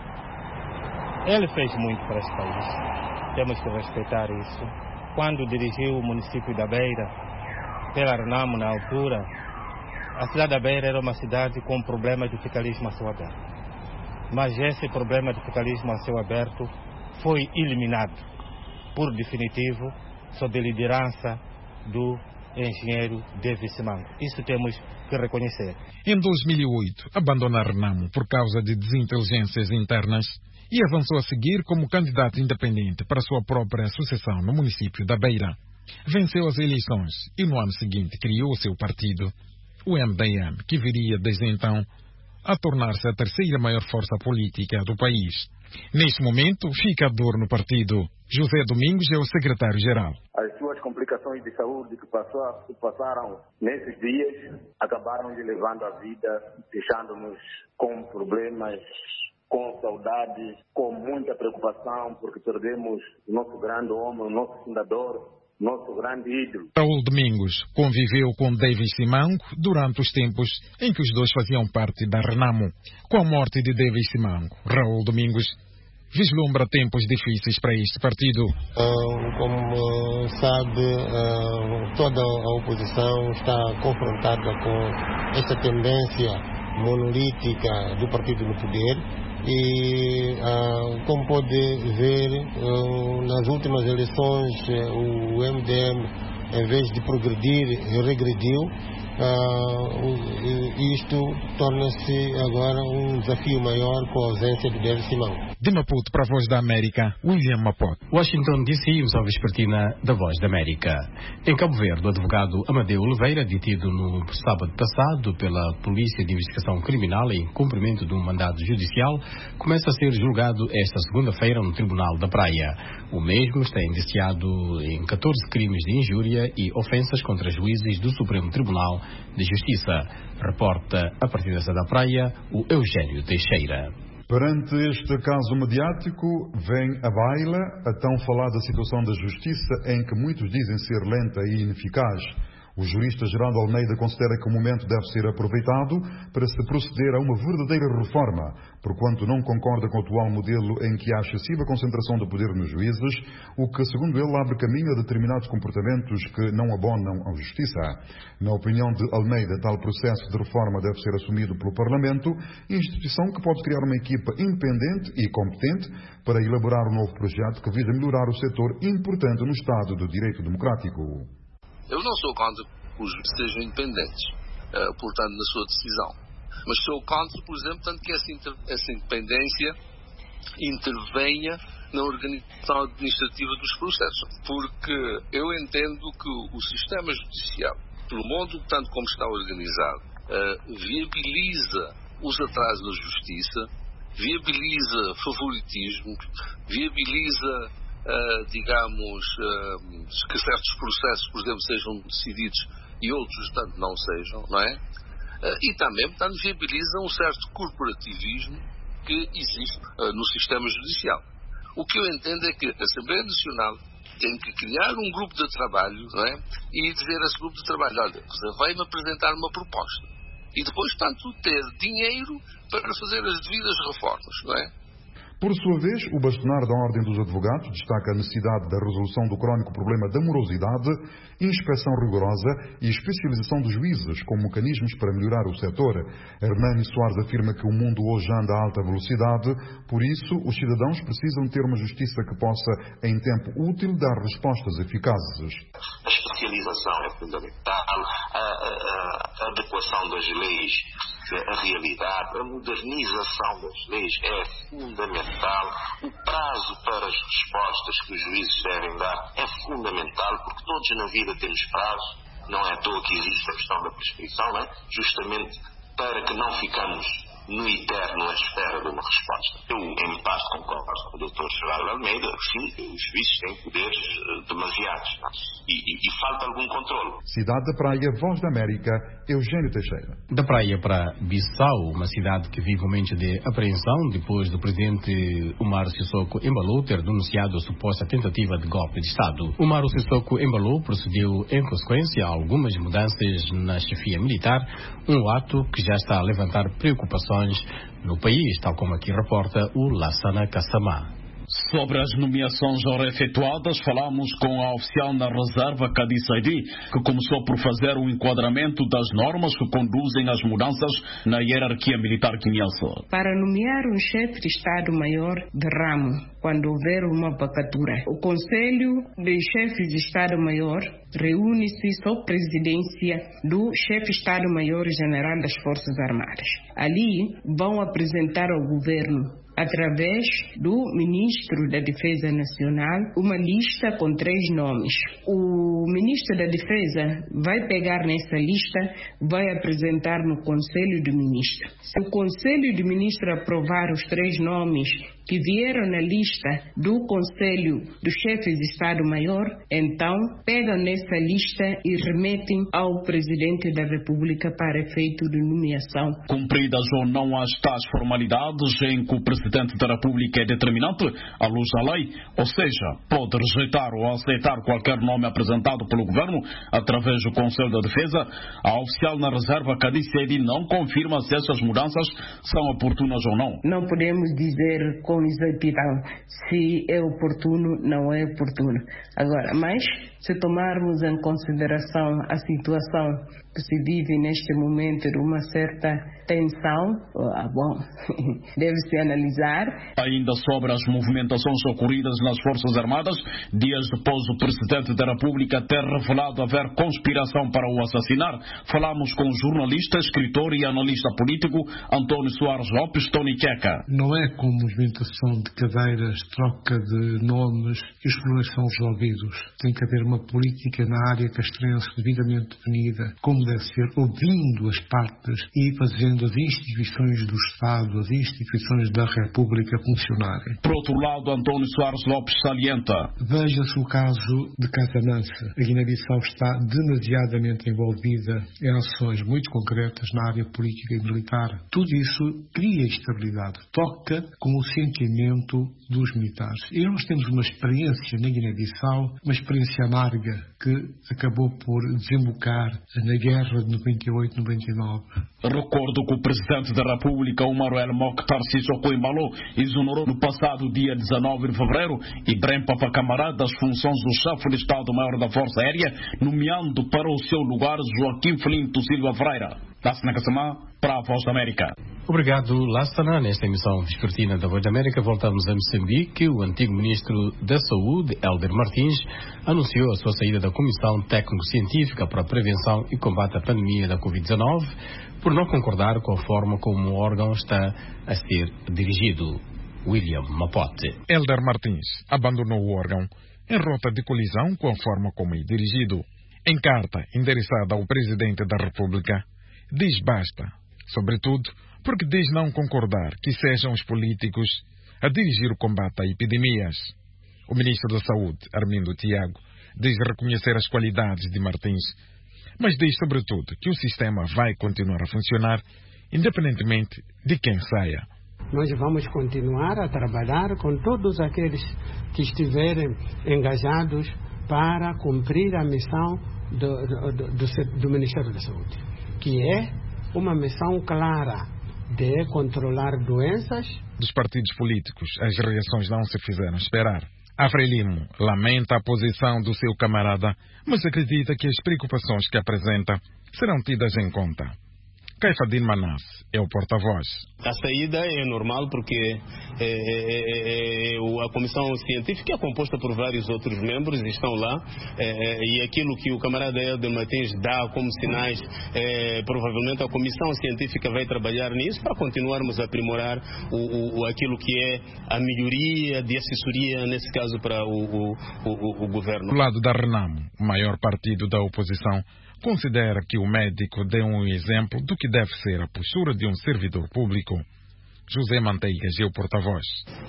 ele fez muito para esse país. Temos que respeitar isso. Quando dirigiu o município da Beira, pela Renamo na altura, a cidade da Beira era uma cidade com problemas de fiscalismo a céu aberto. Mas esse problema de fiscalismo a céu aberto foi eliminado, por definitivo, sob a liderança do engenheiro Davis Simango. Isso temos que reconhecer. Em dois mil e oito, abandonou Renamo por causa de desinteligências internas e avançou a seguir como candidato independente para sua própria sucessão no município da Beira. Venceu as eleições e no ano seguinte criou seu partido, o M D M, que viria desde então a tornar-se a terceira maior força política do país. Neste momento, fica a dor no partido. José Domingos é o secretário-geral. As suas complicações de saúde que, passou, que passaram nesses dias acabaram lhe levando a vida, deixando-nos com problemas, com saudades, com muita preocupação, porque perdemos o nosso grande homem, o nosso fundador, nosso grande ídolo. Raul Domingos conviveu com Davis Simango durante os tempos em que os dois faziam parte da Renamo. Com a morte de Davis Simango, Raul Domingos vislumbra tempos difíceis para este partido. Uh, como uh, sabe, uh, toda a oposição está confrontada com esta tendência monolítica do partido no poder. E, uh, como pode ver, uh, nas últimas eleições, uh, o M D M, em vez de progredir, regrediu. Uh, isto torna-se agora um desafio maior com a ausência de Davis Simango. De Maputo para a Voz da América, William Mapote. Washington, D C, emissão vespertina da Voz da América. Em Cabo Verde, o advogado Amadeu Oliveira, detido no sábado passado pela Polícia de Investigação Criminal em cumprimento de um mandado judicial, começa a ser julgado esta segunda-feira no Tribunal da Praia. O mesmo está indiciado em catorze crimes de injúria e ofensas contra juízes do Supremo Tribunal de Justiça. Reporta, a partir dessa da Praia, o Eugênio Teixeira. Perante este caso mediático, vem à baila a tão falada situação da justiça em que muitos dizem ser lenta e ineficaz. O jurista Geraldo Almeida considera que o momento deve ser aproveitado para se proceder a uma verdadeira reforma, porquanto não concorda com o atual modelo em que há excessiva concentração de poder nos juízes, o que, segundo ele, abre caminho a determinados comportamentos que não abonam à justiça. Na opinião de Almeida, tal processo de reforma deve ser assumido pelo Parlamento, instituição que pode criar uma equipa independente e competente para elaborar um novo projeto que visa melhorar o setor importante no Estado do Direito Democrático. Eu não sou contra que os juízes sejam independentes, uh, portanto, na sua decisão. Mas sou contra, por exemplo, tanto que essa, inter essa independência intervenha na organização administrativa dos processos. Porque eu entendo que o sistema judicial, pelo modo tanto como está organizado, uh, viabiliza os atrasos na justiça, viabiliza favoritismo, viabiliza Uh, digamos, uh, que certos processos, por exemplo, sejam decididos e outros, tanto, não sejam, não é? Uh, e também, portanto, viabiliza um certo corporativismo que existe uh, no sistema judicial. O que eu entendo é que a Assembleia Nacional tem que criar um grupo de trabalho, não é? E dizer a esse grupo de trabalho, olha, você vai-me apresentar uma proposta. E depois, portanto, ter dinheiro para fazer as devidas reformas, não é? Por sua vez, o bastonar da Ordem dos Advogados destaca a necessidade da resolução do crónico problema da morosidade, inspeção rigorosa e especialização dos juízes como mecanismos para melhorar o setor. Hernani Soares afirma que o mundo hoje anda a alta velocidade, por isso os cidadãos precisam ter uma justiça que possa, em tempo útil, dar respostas eficazes. A especialização é fundamental, a, a, a adequação das leis à realidade, a modernização das leis é fundamental. O prazo para as respostas que os juízes devem dar é fundamental, porque todos na vida temos prazo, não é à toa que existe a questão da prescrição, não é? Justamente para que não ficamos no eterno à espera de uma resposta. Eu, em parte, concordo com o doutor Geraldo Almeida, sim, os juízes têm poderes uh, demasiados, e, e, e falta algum controle. Cidade da Praia, Voz da América, Eugênio Teixeira. Da Praia para Bissau, uma cidade que vive um momento de apreensão depois do presidente Umaro Sissoko Embalo ter denunciado a suposta tentativa de golpe de Estado. Umaro Sissoko Embalo procedeu, em consequência, a algumas mudanças na chefia militar, um ato que já está a levantar preocupações no país, tal como aqui reporta o Lassana Kassamá. Sobre as nomeações ora efetuadas, falamos com a oficial na reserva Kadi Saidi, que começou por fazer o enquadramento das normas que conduzem às mudanças na hierarquia militar guineense. Para nomear um chefe de Estado-Maior de ramo, quando houver uma vacatura, o Conselho de Chefes de Estado-Maior reúne-se sob presidência do chefe de Estado-Maior General das Forças Armadas. Ali vão apresentar ao governo, através do Ministro da Defesa Nacional, uma lista com três nomes. O Ministro da Defesa vai pegar nessa lista, vai apresentar no Conselho de Ministros. Se o Conselho de Ministros aprovar os três nomes que vieram na lista do Conselho dos Chefes de Estado-Maior, então pegam nessa lista e remetem ao Presidente da República para efeito de nomeação. Cumpridas ou não as tais formalidades em que o Presidente da República é determinante à luz da lei, ou seja, pode rejeitar ou aceitar qualquer nome apresentado pelo Governo através do Conselho da Defesa, a oficial na reserva Kadi Saidi não confirma se essas mudanças são oportunas ou não. Não podemos dizer com exatidão se é oportuno, não é oportuno. Agora, mas se tomarmos em consideração a situação que se vive neste momento de uma certa tensão, ah, bom, deve-se analisar. Ainda sobre as movimentações ocorridas nas Forças Armadas, dias depois do Presidente da República ter revelado haver conspiração para o assassinar, falamos com o jornalista, escritor e analista político António Soares Lopes, Tony Checa. Não é com movimentação de cadeiras, troca de nomes que os problemas são resolvidos. Tem que haver uma política na área castrense devidamente definida, como deve ser, ouvindo as partes e fazendo as instituições do Estado, as instituições da República funcionarem. Por outro lado, António Soares Lopes salienta: veja-se o caso de Casamance. A Guiné-Bissau está demasiadamente envolvida em ações muito concretas na área política e militar. Tudo isso cria estabilidade, toca com o sentimento dos militares. E nós temos uma experiência na Guiné-Bissau, uma experiência amarga que acabou por desembocar na guerra de noventa e oito noventa e nove. Recordo que o Presidente da República, Omar El Mokhtar Sissoko Embalo, exonerou no passado dia dezenove de fevereiro Ibrahim Papa Camará das funções do chefe de Estado-Maior da Força Aérea, nomeando para o seu lugar Joaquim Felinto Silva Freira. Lassana Kassamá, para a Voz da América. Obrigado, Lassana. Nesta emissão vespertina da Voz da América, voltamos a Moçambique. O antigo Ministro da Saúde, Hélder Martins, anunciou a sua saída da Comissão Técnico-Científica para a Prevenção e Combate à Pandemia da covid dezenove, por não concordar com a forma como o órgão está a ser dirigido. William Mapote. Hélder Martins abandonou o órgão em rota de colisão com a forma como é dirigido. Em carta endereçada ao Presidente da República, diz basta, sobretudo porque diz não concordar que sejam os políticos a dirigir o combate a epidemias. O Ministro da Saúde, Armindo Tiago, diz reconhecer as qualidades de Martins, mas diz sobretudo que o sistema vai continuar a funcionar independentemente de quem saia. Nós vamos continuar a trabalhar com todos aqueles que estiverem engajados para cumprir a missão do, do, do, do Ministério da Saúde, que é uma missão clara de controlar doenças. Dos partidos políticos, as reações não se fizeram esperar. A Frelimo lamenta a posição do seu camarada, mas acredita que as preocupações que apresenta serão tidas em conta. Caifadine Manas é o porta-voz. A saída é normal porque é, é, é, é, a comissão científica é composta por vários outros membros, estão lá, é, e aquilo que o camarada Hélder Martins dá como sinais, é, provavelmente a comissão científica vai trabalhar nisso para continuarmos a aprimorar o, o, aquilo que é a melhoria de assessoria, nesse caso, para o, o, o, o governo. Do lado da Renamo, o maior partido da oposição, considera que o médico deu um exemplo do que deve ser a postura de um servidor público. José Manteigas é o porta-voz.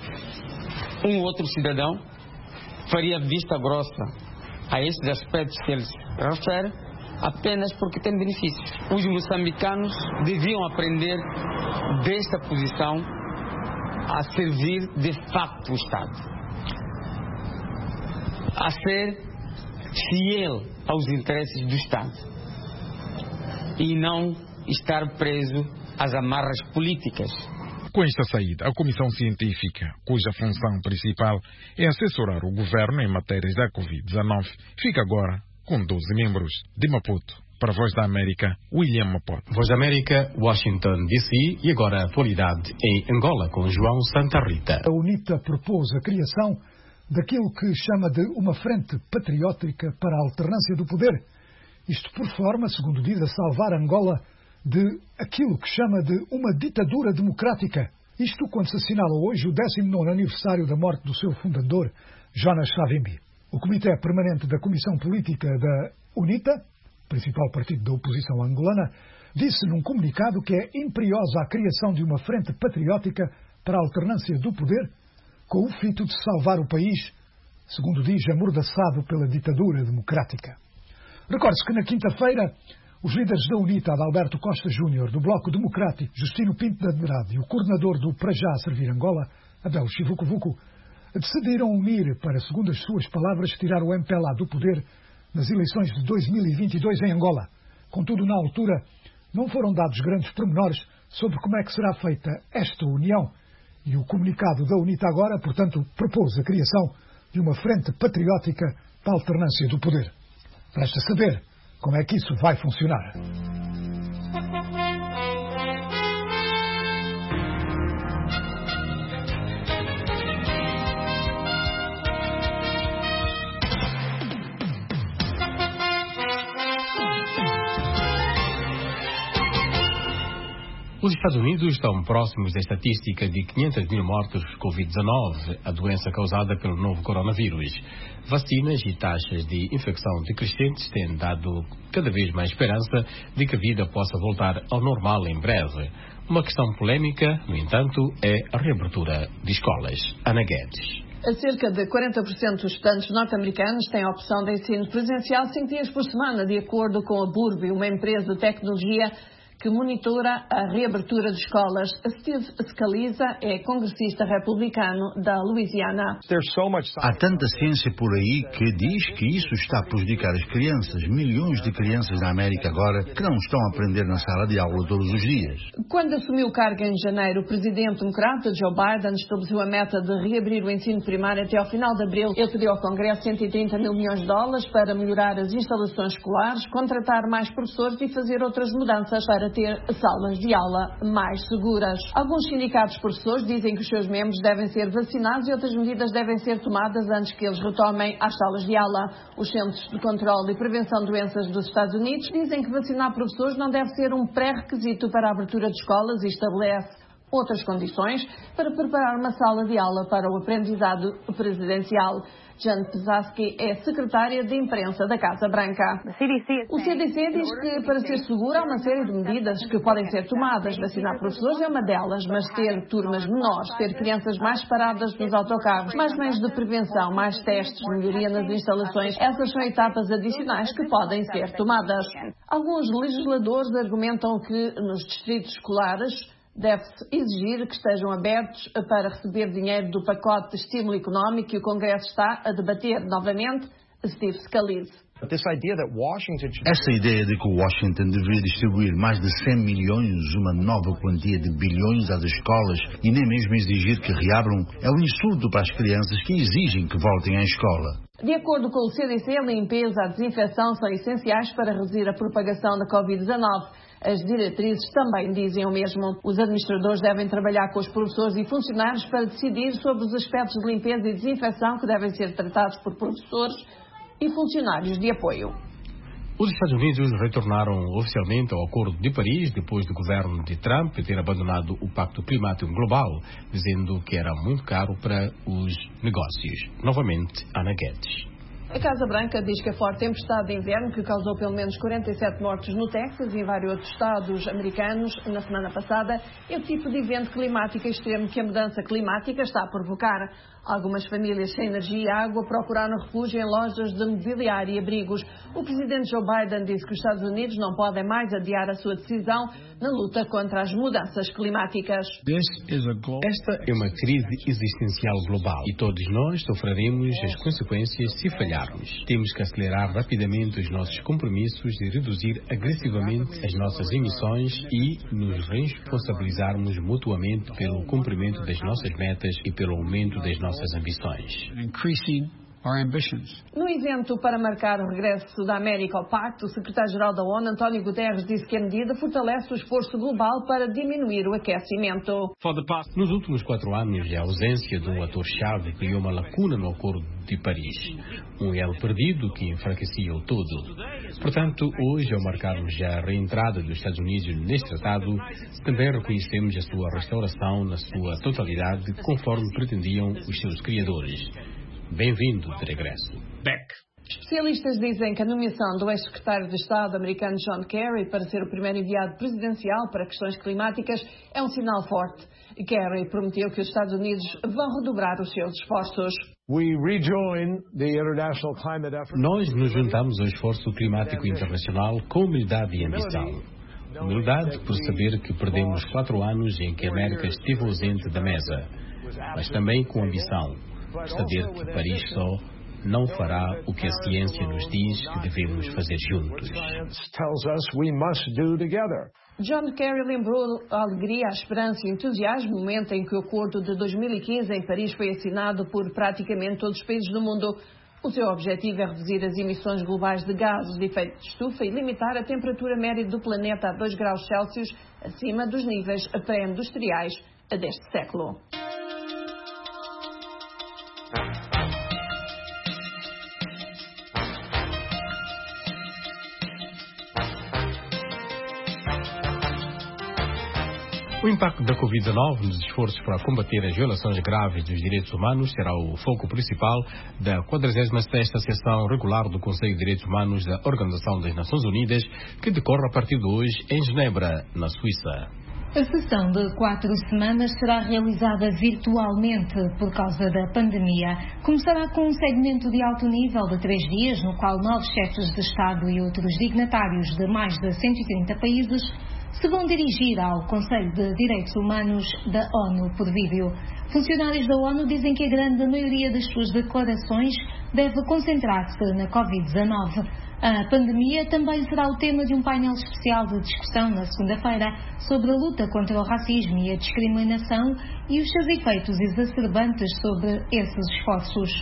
Um outro cidadão faria vista grossa a esses aspectos que ele refere apenas porque tem benefícios. Os moçambicanos deviam aprender desta posição a servir de facto o Estado, a ser fiel aos interesses do Estado e não estar preso às amarras políticas. Com esta saída, a Comissão Científica, cuja função principal é assessorar o governo em matérias da covid dezenove, fica agora com doze membros. De Maputo, para a Voz da América, William Mapote. Voz da América, Washington, D C, e agora a atualidade em Angola com João Santa Rita. A UNITA propôs a criação daquilo que chama de uma frente patriótica para a alternância do poder. Isto por forma, segundo diz, a salvar Angola de aquilo que chama de uma ditadura democrática. Isto quando se assinala hoje o décimo nono aniversário da morte do seu fundador, Jonas Savimbi. O Comitê Permanente da Comissão Política da UNITA, principal partido da oposição angolana, disse num comunicado que é imperiosa a criação de uma frente patriótica para a alternância do poder, com o fito de salvar o país, segundo diz, amordaçado pela ditadura democrática. Recorde-se que na quinta-feira, os líderes da UNITA, Adalberto Costa Júnior, do Bloco Democrático, Justino Pinto de Andrade e o coordenador do Para Já Servir Angola, Abel Chivucovuco, decidiram unir para, segundo as suas palavras, tirar o M P L A do poder nas eleições de dois mil e vinte e dois em Angola. Contudo, na altura, não foram dados grandes pormenores sobre como é que será feita esta união. E o comunicado da UNITA agora, portanto, propôs a criação de uma frente patriótica para a alternância do poder. Resta saber como é que isso vai funcionar. O Os Estados Unidos estão próximos da estatística de quinhentos mil mortos por covid dezenove, a doença causada pelo novo coronavírus. Vacinas e taxas de infecção decrescentes têm dado cada vez mais esperança de que a vida possa voltar ao normal em breve. Uma questão polémica, no entanto, é a reabertura de escolas. Ana Guedes. Cerca de quarenta por cento dos estudantes norte-americanos têm a opção de ensino presencial cinco dias por semana, de acordo com a Burby, uma empresa de tecnologia que monitora a reabertura de escolas. Steve Scalise é congressista republicano da Louisiana. Há tanta ciência por aí que diz que isso está a prejudicar as crianças. Milhões de crianças na América agora que não estão a aprender na sala de aula todos os dias. Quando assumiu o cargo em janeiro, o presidente democrata Joe Biden estabeleceu a meta de reabrir o ensino primário até ao final de abril. Ele pediu ao Congresso cento e trinta mil milhões de dólares para melhorar as instalações escolares, contratar mais professores e fazer outras mudanças para ter salas de aula mais seguras. Alguns sindicatos de professores dizem que os seus membros devem ser vacinados e outras medidas devem ser tomadas antes que eles retomem às salas de aula. Os Centros de Controlo e Prevenção de Doenças dos Estados Unidos dizem que vacinar professores não deve ser um pré-requisito para a abertura de escolas e estabelece outras condições para preparar uma sala de aula para o aprendizado presidencial. Jan Psaki é secretária de imprensa da Casa Branca. O C D C diz que para ser seguro há uma série de medidas que podem ser tomadas. Vacinar professores é uma delas, mas ter turmas menores, ter crianças mais paradas nos autocarros, mais meios de prevenção, mais testes, melhoria nas instalações, essas são etapas adicionais que podem ser tomadas. Alguns legisladores argumentam que nos distritos escolares deve-se exigir que estejam abertos para receber dinheiro do pacote de estímulo económico que o Congresso está a debater novamente. Steve Scalise. Essa ideia de que Washington deveria distribuir mais de cem milhões, uma nova quantia de bilhões às escolas e nem mesmo exigir que reabram, é um insulto para as crianças que exigem que voltem à escola. De acordo com o C D C, a limpeza e a desinfecção são essenciais para reduzir a propagação da covid dezenove. As diretrizes também dizem o mesmo. Os administradores devem trabalhar com os professores e funcionários para decidir sobre os aspectos de limpeza e desinfecção que devem ser tratados por professores e funcionários de apoio. Os Estados Unidos retornaram oficialmente ao Acordo de Paris depois do governo de Trump ter abandonado o Pacto Climático Global, dizendo que era muito caro para os negócios. Novamente, Ana Guedes. A Casa Branca diz que a forte tempestade de inverno, que causou pelo menos quarenta e sete mortos no Texas e em vários outros estados americanos na semana passada, é o tipo de evento climático extremo que a mudança climática está a provocar. Algumas famílias sem energia e água procuraram refúgio em lojas de mobiliário e abrigos. O presidente Joe Biden disse que os Estados Unidos não podem mais adiar a sua decisão na luta contra as mudanças climáticas. Esta é uma crise existencial global e todos nós sofreremos as consequências se falharmos. Temos que acelerar rapidamente os nossos compromissos e reduzir agressivamente as nossas emissões e nos responsabilizarmos mutuamente pelo cumprimento das nossas metas e pelo aumento das nossas ambições. No evento para marcar o regresso da América ao Pacto, o secretário-geral da ONU, António Guterres, disse que a medida fortalece o esforço global para diminuir o aquecimento. Nos últimos quatro anos, a ausência de um ator-chave criou uma lacuna no Acordo de Paris, um elo perdido que enfraquecia o todo. Portanto, hoje, ao marcarmos a reentrada dos Estados Unidos neste tratado, também reconhecemos a sua restauração na sua totalidade, conforme pretendiam os seus criadores. Bem-vindo de regresso. Beck. Especialistas dizem que a nomeação do ex-secretário de Estado americano John Kerry para ser o primeiro enviado presidencial para questões climáticas é um sinal forte. Kerry prometeu que os Estados Unidos vão redobrar os seus esforços. Nós nos juntamos ao esforço climático internacional com humildade e ambição. Humildade por saber que perdemos quatro anos em que a América esteve ausente da mesa, mas também com ambição. Saber que Paris só não fará o que a ciência nos diz que devemos fazer juntos. John Kerry lembrou a alegria, a esperança e o entusiasmo no momento em que o Acordo de dois mil e quinze em Paris foi assinado por praticamente todos os países do mundo. O seu objetivo é reduzir as emissões globais de gases de efeito de estufa e limitar a temperatura média do planeta a dois graus Celsius acima dos níveis pré-industriais deste século. O impacto da covid dezenove nos esforços para combater as violações graves dos direitos humanos será o foco principal da quadragésima sexta Sessão Regular do Conselho de Direitos Humanos da Organização das Nações Unidas, que decorre a partir de hoje em Genebra, na Suíça. A sessão de quatro semanas será realizada virtualmente por causa da pandemia. Começará com um segmento de alto nível de três dias, no qual novos chefes de Estado e outros dignatários de mais de cento e trinta países se vão dirigir ao Conselho de Direitos Humanos da ONU por vídeo. Funcionários da ONU dizem que a grande maioria das suas declarações deve concentrar-se na covid dezenove. A pandemia também será o tema de um painel especial de discussão na segunda-feira sobre a luta contra o racismo e a discriminação e os seus efeitos exacerbantes sobre esses esforços.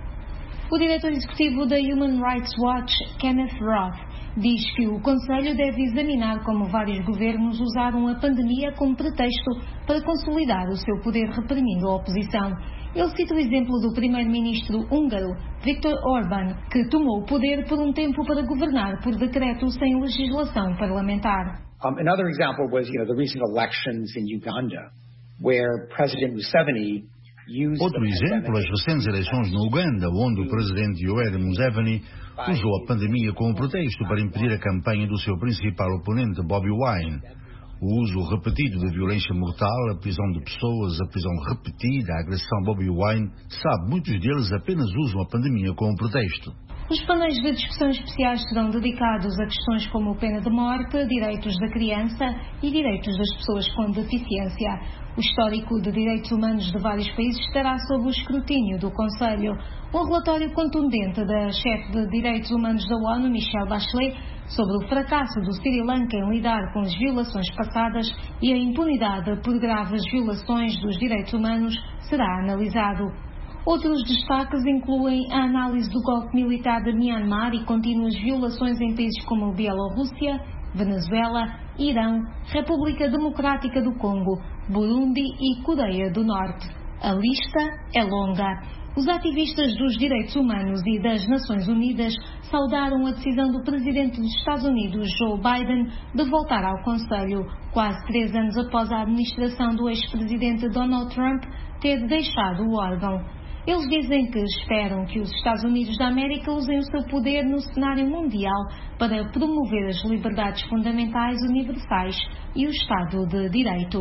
O diretor executivo da Human Rights Watch, Kenneth Roth, diz que o Conselho deve examinar como vários governos usaram a pandemia como pretexto para consolidar o seu poder reprimindo a oposição. Ele cita o exemplo do primeiro-ministro húngaro, Viktor Orbán, que tomou o poder por um tempo para governar por decreto sem legislação parlamentar. Um, another example was, you know, the recent elections in Uganda, where President Museveni used Outro exemplo, as recentes eleições no Uganda, onde o presidente Yoweri Museveni usou a pandemia como pretexto para impedir a campanha do seu principal oponente, Bobi Wine. O uso repetido de violência mortal, a prisão de pessoas, a prisão repetida, a agressão a Bobi Wine, sabe, muitos deles apenas usam a pandemia como pretexto. Os painéis de discussão especiais serão dedicados a questões como pena de morte, direitos da criança e direitos das pessoas com deficiência. O histórico de direitos humanos de vários países estará sob o escrutínio do Conselho. Um relatório contundente da chefe de direitos humanos da ONU, Michelle Bachelet, sobre o fracasso do Sri Lanka em lidar com as violações passadas e a impunidade por graves violações dos direitos humanos será analisado. Outros destaques incluem a análise do golpe militar de Myanmar e contínuas violações em países como Bielorrússia, Venezuela, Irão, República Democrática do Congo, Burundi e Coreia do Norte. A lista é longa. Os ativistas dos direitos humanos e das Nações Unidas saudaram a decisão do presidente dos Estados Unidos, Joe Biden, de voltar ao Conselho, quase três anos após a administração do ex-presidente Donald Trump ter deixado o órgão. Eles dizem que esperam que os Estados Unidos da América usem o seu poder no cenário mundial para promover as liberdades fundamentais universais e o Estado de Direito.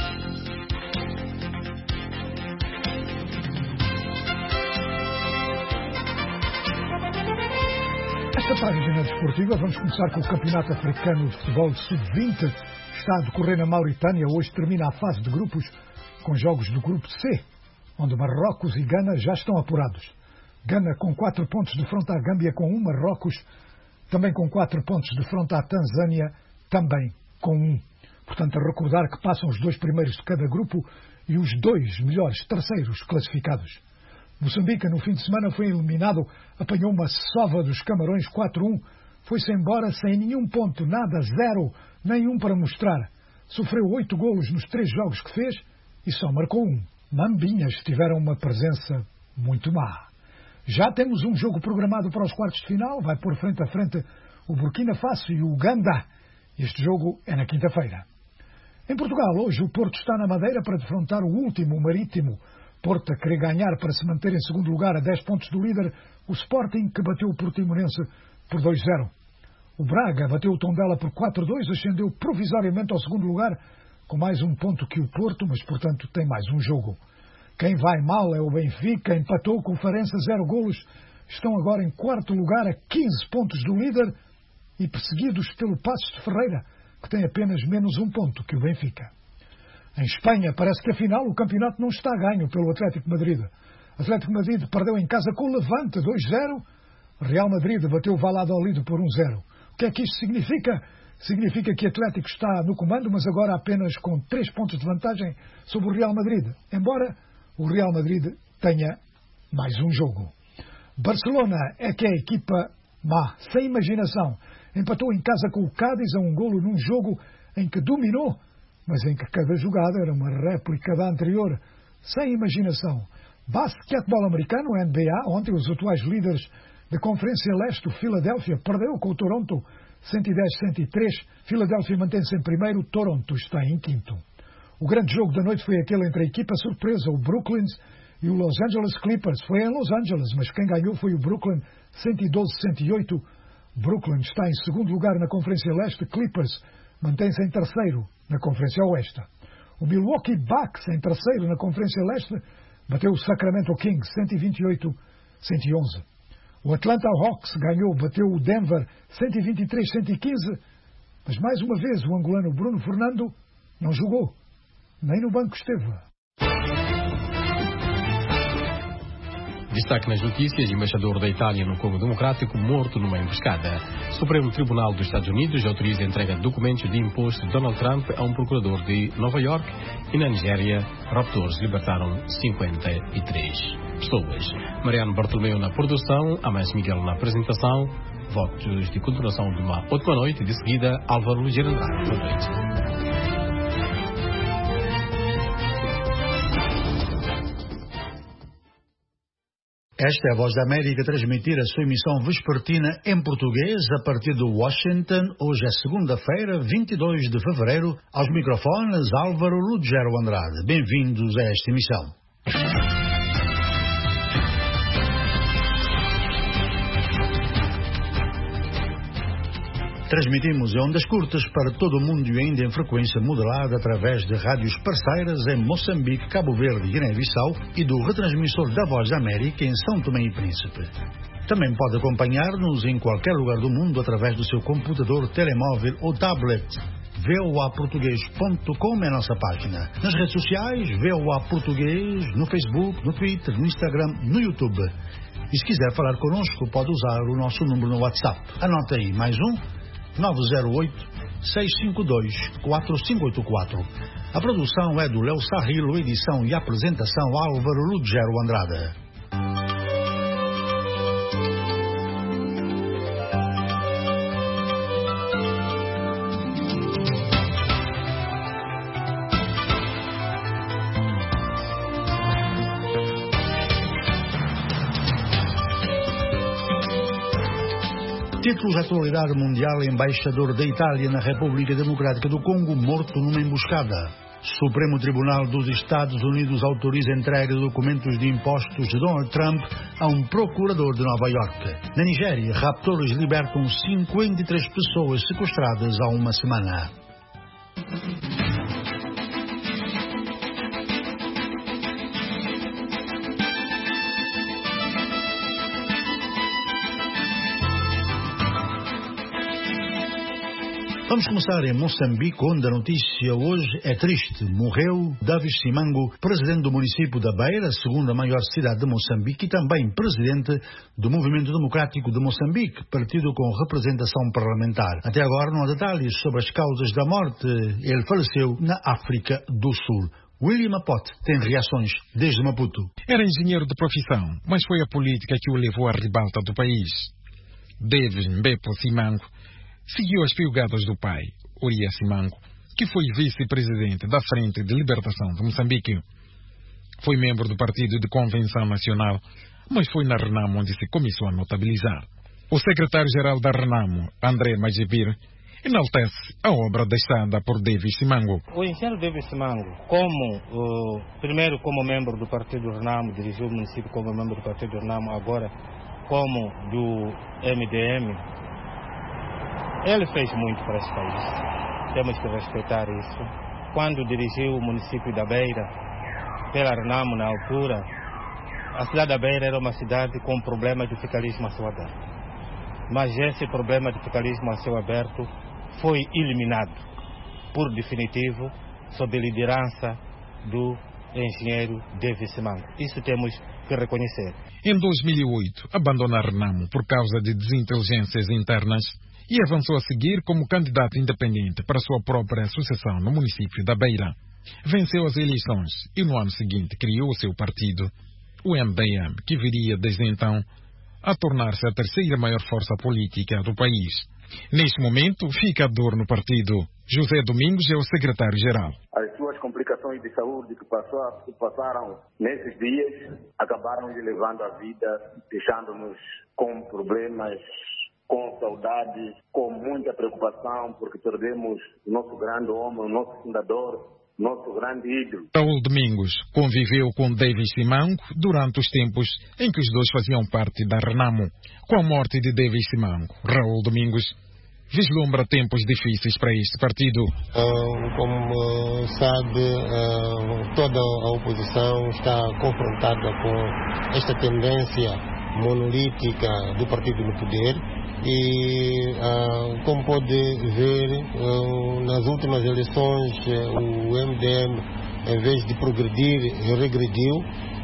Esta página desportiva, vamos começar com o Campeonato Africano de Futebol de sub vinte. Está a decorrer na Mauritânia. Hoje termina a fase de grupos com jogos do grupo C, onde Marrocos e Gana já estão apurados. Gana com quatro pontos de fronte à Gâmbia com um, Marrocos também com quatro pontos de fronte à Tanzânia, também com um. Portanto, a recordar que passam os dois primeiros de cada grupo e os dois melhores terceiros classificados. Moçambique, no fim de semana, foi eliminado, apanhou uma sova dos Camarões quatro a um, foi-se embora sem nenhum ponto, nada, zero, nenhum para mostrar. Sofreu oito golos nos três jogos que fez e só marcou um. Mambinhas tiveram uma presença muito má. Já temos um jogo programado para os quartos de final, vai pôr frente a frente o Burkina Faso e o Uganda. Este jogo é na quinta-feira. Em Portugal, hoje o Porto está na Madeira para defrontar o último, o Marítimo. Porto a querer ganhar para se manter em segundo lugar a dez pontos do líder, o Sporting, que bateu o Portimonense por dois a zero. O Braga bateu o Tondela por quatro a dois, ascendeu provisoriamente ao segundo lugar, com mais um ponto que o Porto, mas, portanto, tem mais um jogo. Quem vai mal é o Benfica, empatou com o Farense a zero golos, estão agora em quarto lugar a quinze pontos do líder e perseguidos pelo Passos de Ferreira, que tem apenas menos um ponto que o Benfica. Em Espanha, parece que afinal o campeonato não está ganho pelo Atlético de Madrid. Atlético de Madrid perdeu em casa com o Levante dois a zero. Real Madrid bateu o Valladolid por um a zero. O que é que isto significa? Significa que o Atlético está no comando, mas agora apenas com três pontos de vantagem sobre o Real Madrid. Embora o Real Madrid tenha mais um jogo. Barcelona é que é a equipa má, sem imaginação. Empatou em casa com o Cádiz a um golo num jogo em que dominou, mas em que cada jogada era uma réplica da anterior, sem imaginação. Basquetebol americano, N B A, ontem os atuais líderes da Conferência Leste, o Philadelphia, perdeu com o Toronto cento e dez a cento e três. Philadelphia mantém-se em primeiro, Toronto está em quinto. O grande jogo da noite foi aquele entre a equipa surpresa, o Brooklyn, e o Los Angeles Clippers. Foi em Los Angeles, mas quem ganhou foi o Brooklyn, cento e doze a cento e oito. Brooklyn está em segundo lugar na Conferência Leste, Clippers mantém-se em terceiro na Conferência Oeste. O Milwaukee Bucks, em terceiro na Conferência Leste, bateu o Sacramento Kings, cento e vinte e oito a cento e onze. O Atlanta Hawks ganhou, bateu o Denver, cento e vinte e três a cento e quinze, mas mais uma vez o angolano Bruno Fernando não jogou, nem no banco esteve. Destaque nas notícias: embaixador da Itália no Congo Democrático morto numa emboscada. Supremo Tribunal dos Estados Unidos autoriza a entrega de documentos de imposto de Donald Trump a um procurador de Nova York. E na Nigéria, raptores libertaram cinquenta e três pessoas. Mariano Bartolomeu na produção, Amés Miguel na apresentação. Votos de continuação de uma ótima noite. De seguida, Álvaro Ligeiro Andrade. Boa noite. Esta é a Voz da América, transmitir a sua emissão vespertina em português a partir de Washington. Hoje é segunda-feira, vinte e dois de fevereiro. Aos microfones, Álvaro Lugero Andrade. Bem-vindos a esta emissão. Transmitimos em ondas curtas para todo o mundo e ainda em frequência modulada através de rádios parceiras em Moçambique, Cabo Verde e Guiné-Bissau e do retransmissor da Voz da América em São Tomé e Príncipe. Também pode acompanhar-nos em qualquer lugar do mundo através do seu computador, telemóvel ou tablet. v o a português ponto com é a nossa página. Nas redes sociais, V O A Português, no Facebook, no Twitter, no Instagram, no YouTube. E se quiser falar connosco, pode usar o nosso número no WhatsApp. Anota aí, mais um. nove zero oito, seis cinco dois, quatro cinco oito quatro. A produção é do Léo Sarrilo, edição e apresentação Álvaro Lugero Andrade. Títulos da atualidade mundial: embaixador da Itália na República Democrática do Congo morto numa emboscada. Supremo Tribunal dos Estados Unidos autoriza a entrega de documentos de impostos de Donald Trump a um procurador de Nova York. Na Nigéria, raptores libertam cinquenta e três pessoas sequestradas há uma semana. Vamos começar em Moçambique, onde a notícia hoje é triste. Morreu Davis Simango, presidente do município da Beira, a segunda maior cidade de Moçambique, e também presidente do Movimento Democrático de Moçambique, partido com representação parlamentar. Até agora não há detalhes sobre as causas da morte. Ele faleceu na África do Sul. William Apote tem reações desde Maputo. Era engenheiro de profissão, mas foi a política que o levou à ribalta do país. Davis Mbepo Simango seguiu as piugadas do pai, Oria Simango, que foi vice-presidente da Frente de Libertação de Moçambique. Foi membro do Partido de Convenção Nacional, mas foi na Renamo onde se começou a notabilizar. O secretário-geral da Renamo, André Majibir, enaltece a obra deixada por Davis Simango. O engenheiro Davis Simango, como, uh, primeiro como membro do Partido Renamo, dirigiu o município como membro do Partido Renamo, agora como do M D M, ele fez muito para esse país. Temos que respeitar isso. Quando dirigiu o município da Beira, pela Renamo na altura, a cidade da Beira era uma cidade com problema de fiscalismo a céu aberto. Mas esse problema de fiscalismo a céu aberto foi eliminado, por definitivo, sob a liderança do engenheiro Davis Simango. Isso temos que reconhecer. Em dois mil e oito, abandonou a Renamo por causa de desinteligências internas e avançou a seguir como candidato independente para sua própria sucessão no município da Beira. Venceu as eleições e no ano seguinte criou o seu partido, o M D M, que viria desde então a tornar-se a terceira maior força política do país. Neste momento, fica a dor no partido. José Domingos é o secretário-geral. As suas complicações de saúde que, passou, que passaram nesses dias acabaram lhe levando a vida, deixando-nos com problemas, com saudade, com muita preocupação, porque perdemos o nosso grande homem, o nosso fundador, nosso grande ídolo. Raul Domingos conviveu com David Simango durante os tempos em que os dois faziam parte da Renamo. Com a morte de David Simango, Raul Domingos vislumbra tempos difíceis para este partido. Uh, como uh, sabe, uh, toda a oposição está confrontada com esta tendência monolítica do partido no poder e, uh, como pode ver, uh, nas últimas eleições uh, o M D M, em vez de progredir, regrediu.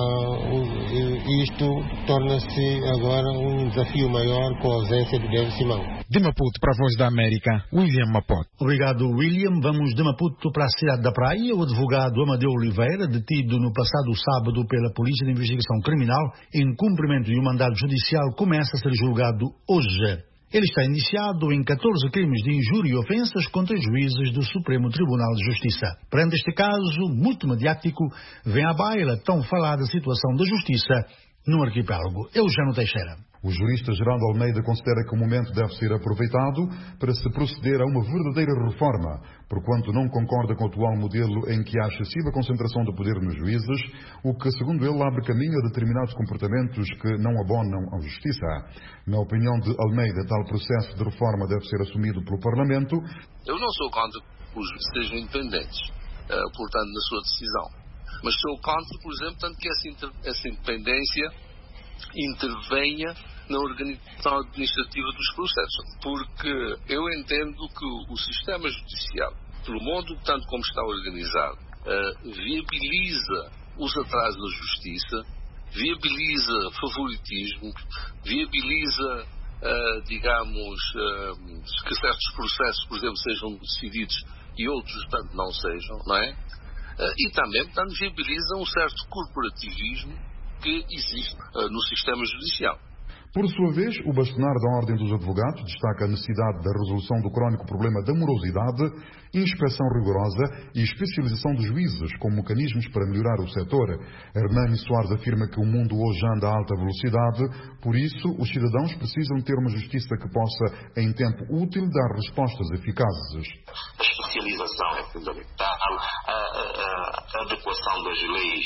Uh, isto torna-se agora um desafio maior com a ausência de David Simão. De Maputo para a Voz da América, William Maputo. Obrigado, William. Vamos de Maputo para a cidade da Praia. O advogado Amadeu Oliveira, detido no passado sábado pela Polícia de Investigação Criminal em cumprimento de um mandado judicial, começa a ser julgado hoje. Ele está indiciado em catorze crimes de injúria e ofensas contra juízes do Supremo Tribunal de Justiça. Perante este caso multimediático, vem à baila a tão falada situação da justiça no arquipélago. Eugênio Teixeira. O jurista Geraldo Almeida considera que o momento deve ser aproveitado para se proceder a uma verdadeira reforma, porquanto não concorda com o atual modelo em que há excessiva concentração do poder nos juízes, o que, segundo ele, abre caminho a determinados comportamentos que não abonam à justiça. Na opinião de Almeida, tal processo de reforma deve ser assumido pelo Parlamento. Eu não sou contra que os juízes sejam independentes, uh, portanto, na sua decisão. Mas sou contra, por exemplo, tanto que essa, inter, essa independência intervenha na organização administrativa dos processos, porque eu entendo que o sistema judicial, pelo modo tanto como está organizado, uh, viabiliza os atrasos da justiça, viabiliza favoritismo, viabiliza, uh, digamos, uh, que certos processos, por exemplo, sejam decididos e outros, tanto, não sejam, não é? Uh, e também, portanto, viabiliza um certo corporativismo que existe uh, no sistema judicial. Por sua vez, o bastonar da Ordem dos Advogados destaca a necessidade da resolução do crónico problema da morosidade, inspeção rigorosa e especialização dos juízes como mecanismos para melhorar o setor. Hernani Soares afirma que o mundo hoje anda a alta velocidade, por isso os cidadãos precisam ter uma justiça que possa, em tempo útil, dar respostas eficazes. A especialização é fundamental, a, a, a adequação das leis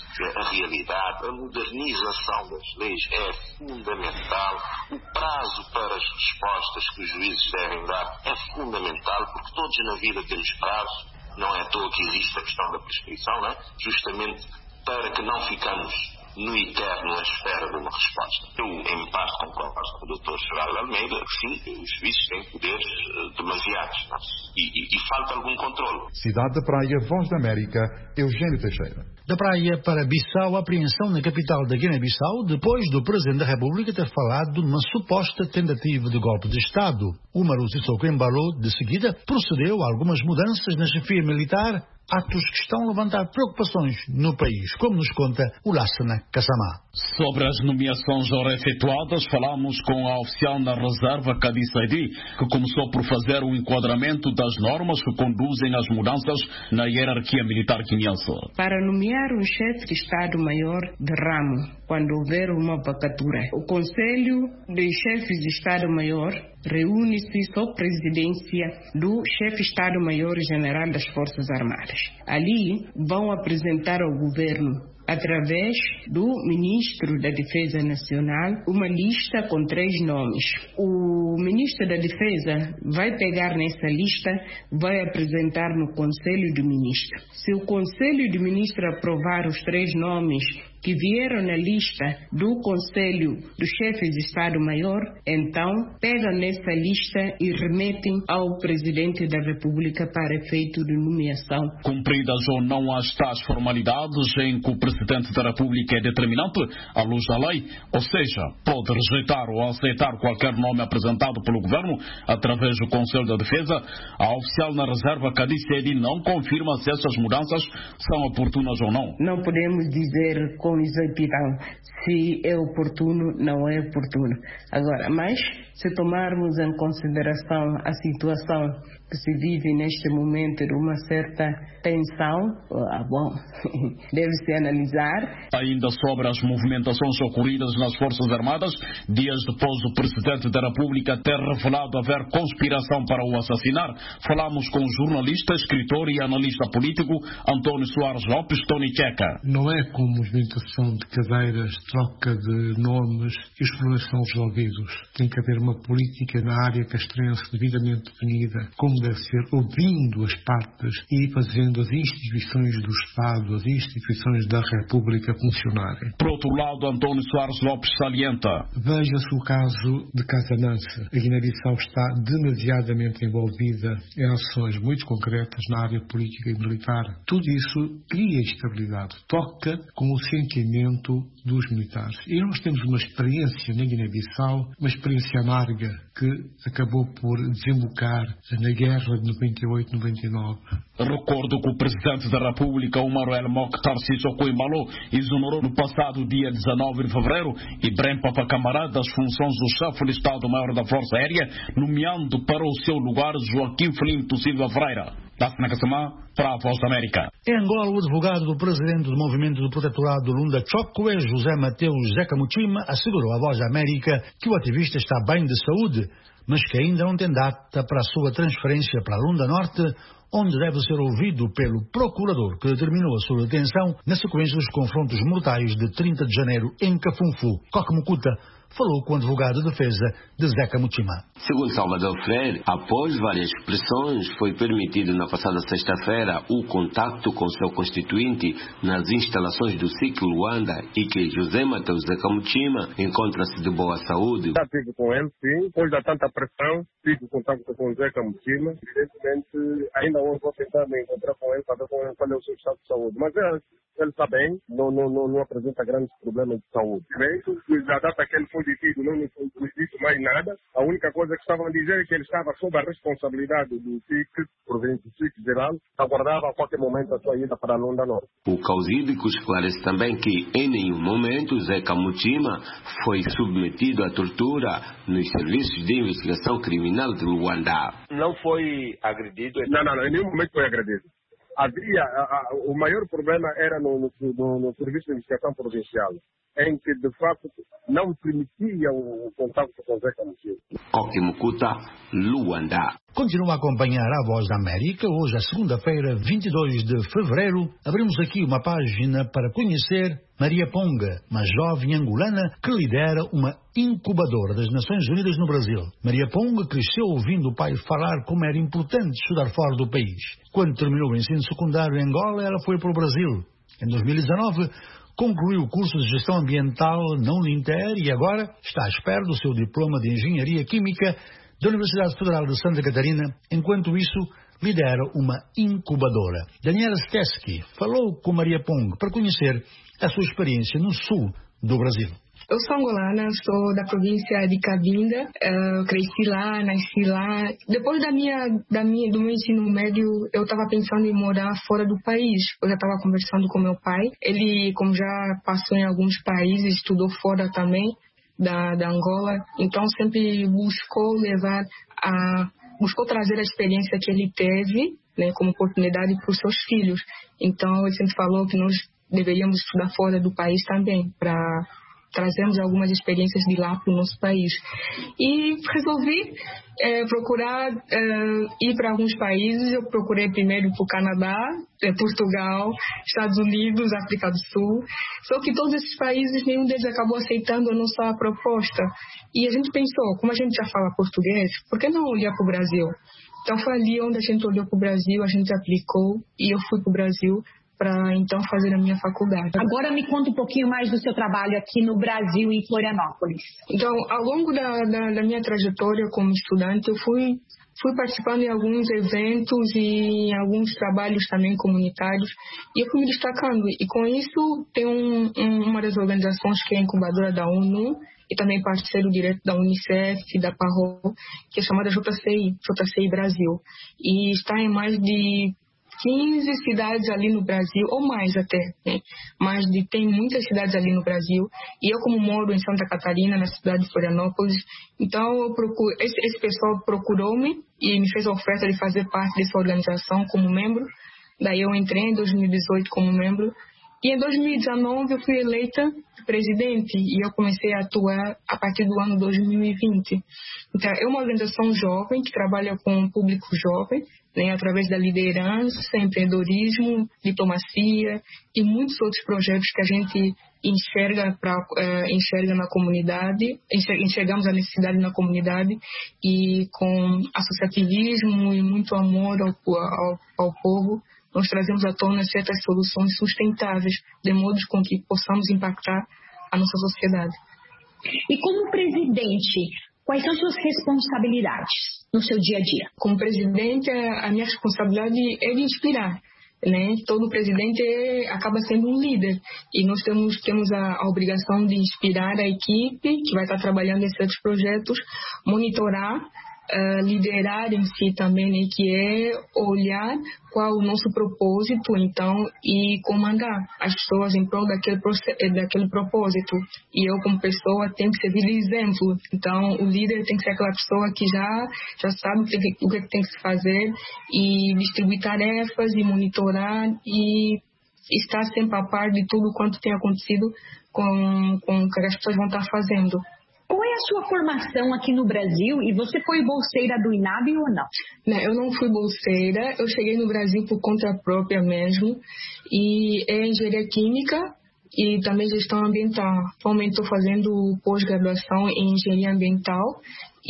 à realidade, a modernização das leis é fundamental, o prazo para as respostas que os juízes devem dar é fundamental, porque todos na vida temos prazo, não é à toa que existe a questão da prescrição, não é? Justamente para que não ficamos no eterno à espera de uma resposta. Eu, em parte, concordo com o doutor Geraldo Almeida, que sim, os juízes têm poderes uh, demasiados, não? E, e, e falta algum controle. Cidade da Praia, Voz da América, Eugênio Teixeira. Da Praia para Bissau, apreensão na capital da Guiné-Bissau, depois do Presidente da República ter falado numa suposta tentativa de golpe de Estado. Umaru Sissoko Embalo, de seguida, procedeu a algumas mudanças na chefia militar, atos que estão a levantar preocupações no país, como nos conta o Lassana Kassamá. Sobre as nomeações já efetuadas, falamos com a oficial na reserva Kadi Saidi, que começou por fazer o enquadramento das normas que conduzem às mudanças na hierarquia militar guineense. Para nomear um chefe de Estado-Maior de ramo, quando houver uma vacatura, o Conselho de Chefes de Estado-Maior reúne-se sob presidência do chefe Estado-Maior General das Forças Armadas. Ali vão apresentar ao governo, através do Ministro da Defesa Nacional, uma lista com três nomes. O Ministro da Defesa vai pegar nessa lista, vai apresentar no Conselho de Ministros. Se o Conselho de Ministros aprovar os três nomes que vieram na lista do Conselho dos Chefes de Estado-Maior, então pegam nessa lista e remetem ao Presidente da República para efeito de nomeação. Cumpridas ou não as tais formalidades em que o Presidente da República é determinante à luz da lei, ou seja, pode rejeitar ou aceitar qualquer nome apresentado pelo Governo através do Conselho da Defesa, a oficial na reserva Kadi Saidi não confirma se essas mudanças são oportunas ou não. Não podemos dizer com com exatidão se é oportuno, não é oportuno. Agora, mas se tomarmos em consideração a situação que se vive neste momento de uma certa tensão, ah, bom, deve-se analisar. Ainda sobre as movimentações ocorridas nas Forças Armadas, dias depois do Presidente da República ter revelado haver conspiração para o assassinar, falamos com o jornalista, escritor e analista político António Soares Lopes, Tony Checa. Não é com movimentação de cadeiras, troca de nomes que os problemas são resolvidos. Tem que haver uma política na área castrense devidamente definida, como deve ser, ouvindo as partes e fazendo as instituições do Estado, as instituições da República funcionarem. Por outro lado, António Soares Lopes salienta. Veja-se o caso de Casamance. A Guiné-Bissau está demasiadamente envolvida em ações muito concretas na área política e militar. Tudo isso cria estabilidade, toca com o sentimento dos militares. E nós temos uma experiência na Guiné-Bissau, uma experiência amarga que acabou por desembocar na guerra de noventa e oito noventa e nove. Recordo que o Presidente da República, Omar El Mokhtar Sissoko Embalo, exonerou no passado dia dezanove de fevereiro Ibrahim Papa Camará das funções do chefe de Estado-Maior da Força Aérea, nomeando para o seu lugar Joaquim Filinto Silva Freira. Da-se Casamá, para a Voz da América. Em Angola, o advogado do presidente do Movimento do Protetorado Lunda Chokwe, José Mateus Zeca Mutima, assegurou à Voz da América que o ativista está bem de saúde, mas que ainda não tem data para a sua transferência para a Lunda Norte, onde deve ser ouvido pelo procurador que determinou a sua detenção na sequência dos confrontos mortais de trinta de janeiro em Cafunfu. Coque Mucuta falou com o advogado de defesa de Zeca Mutima. Segundo Salvador Freire, após várias pressões, foi permitido na passada sexta-feira o contacto com seu constituinte nas instalações do S I C Luanda e que José Mateus Zeca Mutima encontra-se de boa saúde. Já tive com ele, sim. Depois da tanta pressão, tive contato com o Zeca Mutima. Evidentemente, ainda hoje vou tentar me encontrar com ele para ver qual é o seu estado de saúde. Mas ele, ele está bem, não, não, não, não apresenta grandes problemas de saúde. Bem, da data que ele foi detido, não nos foi dito mais nada. A única coisa que estavam a dizer é que ele estava sob a responsabilidade do S I C, Província do S I C geral, aguardava a qualquer momento a sua ida para a Lunda Norte. O causídico esclarece também que em nenhum momento Zeca Mutima foi submetido à tortura nos serviços de investigação criminal de Luanda. Não foi agredido? Não, não, não, em nenhum momento foi agredido. Havia, a, a, o maior problema era no, no, no, no Serviço de Investigação Provincial, em que, de fato, não permitia o, o contato com o Zeca Mutima. Coque Mucuta, Luanda. Continua a acompanhar a Voz da América. Hoje, é segunda-feira, vinte e dois de fevereiro, abrimos aqui uma página para conhecer Maria Ponga, uma jovem angolana que lidera uma incubadora das Nações Unidas no Brasil. Maria Ponga cresceu ouvindo o pai falar como era importante estudar fora do país. Quando terminou o ensino secundário em Angola, ela foi para o Brasil. Em dois mil e dezanove, concluiu o curso de Gestão Ambiental na Uninter e agora está à espera do seu diploma de Engenharia Química da Universidade Federal de Santa Catarina. Enquanto isso, lidera uma incubadora. Daniela Stesky falou com Maria Ponga para conhecer a sua experiência no sul do Brasil. Eu sou angolana, sou da província de Cabinda, uh, cresci lá, nasci lá. Depois da minha, da minha, do meu ensino médio, eu estava pensando em morar fora do país. Eu já estava conversando com meu pai. Ele, como já passou em alguns países, estudou fora também da, da Angola. Então, sempre buscou levar a... buscou trazer a experiência que ele teve, né, como oportunidade para os seus filhos. Então, ele sempre falou que nós deveríamos estudar fora do país também, para trazermos algumas experiências de lá para o nosso país. E resolvi é, procurar é, ir para alguns países. Eu procurei primeiro para o Canadá, é, Portugal, Estados Unidos, África do Sul. Só que todos esses países, nenhum deles acabou aceitando a nossa proposta. E a gente pensou, como a gente já fala português, por que não olhar para o Brasil? Então foi ali onde a gente olhou para o Brasil, a gente aplicou e eu fui para o Brasil para então fazer a minha faculdade. Agora me conta um pouquinho mais do seu trabalho aqui no Brasil e em Florianópolis. Então, ao longo da, da, da minha trajetória como estudante, eu fui, fui participando em alguns eventos e em alguns trabalhos também comunitários e eu fui me destacando. E com isso, tem um, um, uma das organizações que é a incubadora da ONU e também parceiro direto da Unicef e da Parro, que é chamada J C I, J C I Brasil. E está em mais de quinze cidades ali no Brasil, ou mais até, né? Mas de, tem muitas cidades ali no Brasil. E eu, como moro em Santa Catarina, na cidade de Florianópolis, então eu procuro, esse, esse pessoal procurou-me e me fez a oferta de fazer parte dessa organização como membro. Daí eu entrei em dois mil e dezoito como membro. E em dois mil e dezenove eu fui eleita presidente e eu comecei a atuar a partir do ano dois mil e vinte. Então, é uma organização jovem que trabalha com o público jovem, né, através da liderança, empreendedorismo, diplomacia e muitos outros projetos que a gente enxerga, pra, uh, enxerga na comunidade, enxergamos a necessidade na comunidade e com associativismo e muito amor ao, ao, ao povo, nós trazemos à tona certas soluções sustentáveis, de modo com que possamos impactar a nossa sociedade. E como presidente, quais são suas responsabilidades no seu dia a dia? Como presidente, a minha responsabilidade é de inspirar. Né? Todo presidente é, acaba sendo um líder e nós temos, temos a, a obrigação de inspirar a equipe que vai estar trabalhando em certos projetos, monitorar, Uh, liderar em si também, né, que é olhar qual é o nosso propósito, então, e comandar as pessoas em prol daquele, daquele propósito. E eu, como pessoa, tenho que servir de exemplo. Então, o líder tem que ser aquela pessoa que já, já sabe o que, o que tem que se fazer e distribuir tarefas e monitorar e estar sempre a par de tudo quanto tem acontecido com, com o que as pessoas vão estar fazendo. Qual é a sua formação aqui no Brasil e você foi bolseira do I N A B ou não? Não, eu não fui bolseira, eu cheguei no Brasil por conta própria mesmo e é engenharia química e também gestão ambiental. Atualmente estou fazendo pós-graduação em engenharia ambiental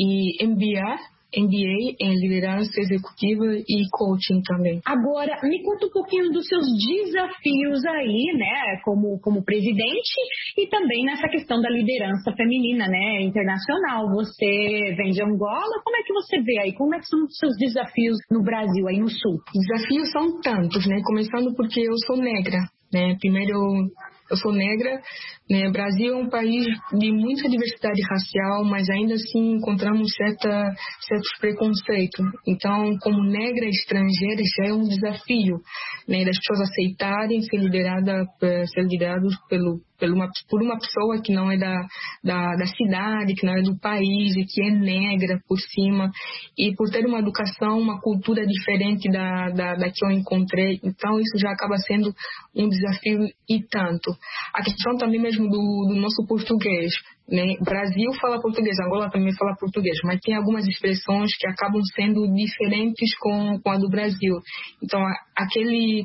e M B A. M B A em liderança executiva e coaching também. Agora, me conta um pouquinho dos seus desafios aí, né, como, como presidente e também nessa questão da liderança feminina, né, internacional. Você vem de Angola, como é que você vê aí? Como é que são os seus desafios no Brasil, aí no Sul? Desafios são tantos, né, começando porque eu sou negra, né, primeiro eu sou negra, né? O Brasil é um país de muita diversidade racial, mas ainda assim encontramos certa, certos preconceitos. Então, como negra estrangeira, isso é um desafio, né? Das pessoas aceitarem ser lideradas, ser liderados pelo por uma, por uma pessoa que não é da, da, da cidade, que não é do país, e que é negra por cima, e por ter uma educação, uma cultura diferente da, da, da que eu encontrei. Então, isso já acaba sendo um desafio e tanto. A questão também mesmo do, do nosso português, né? O Brasil fala português, Angola também fala português, mas tem algumas expressões que acabam sendo diferentes com, com a do Brasil. Então, aquele...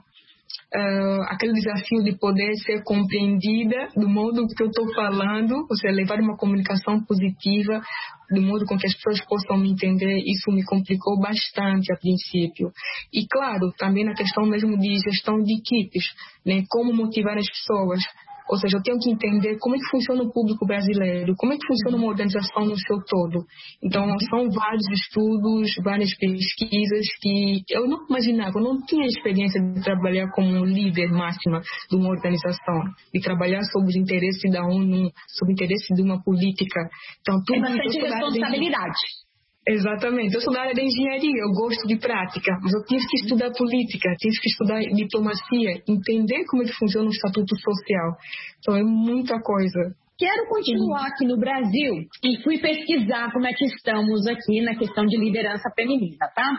Uh, aquele desafio de poder ser compreendida do modo que eu estou falando, ou seja, levar uma comunicação positiva, do modo com que as pessoas possam me entender, isso me complicou bastante a princípio. E claro, também na questão mesmo de gestão de equipes, né? Como motivar as pessoas. Ou seja, eu tenho que entender como é que funciona o público brasileiro, como é que funciona uma organização no seu todo. Então, são vários estudos, várias pesquisas que eu não imaginava, eu não tinha experiência de trabalhar como líder máxima de uma organização, de trabalhar sob os interesses da ONU, sob o interesse de uma política. Então, tudo é bastante responsabilidade. Exatamente. Eu sou da área da engenharia, eu gosto de prática, mas eu tive que estudar política, tive que estudar diplomacia, entender como é que funciona o estatuto social. Então, é muita coisa. Quero continuar aqui no Brasil e fui pesquisar como é que estamos aqui na questão de liderança feminina, tá?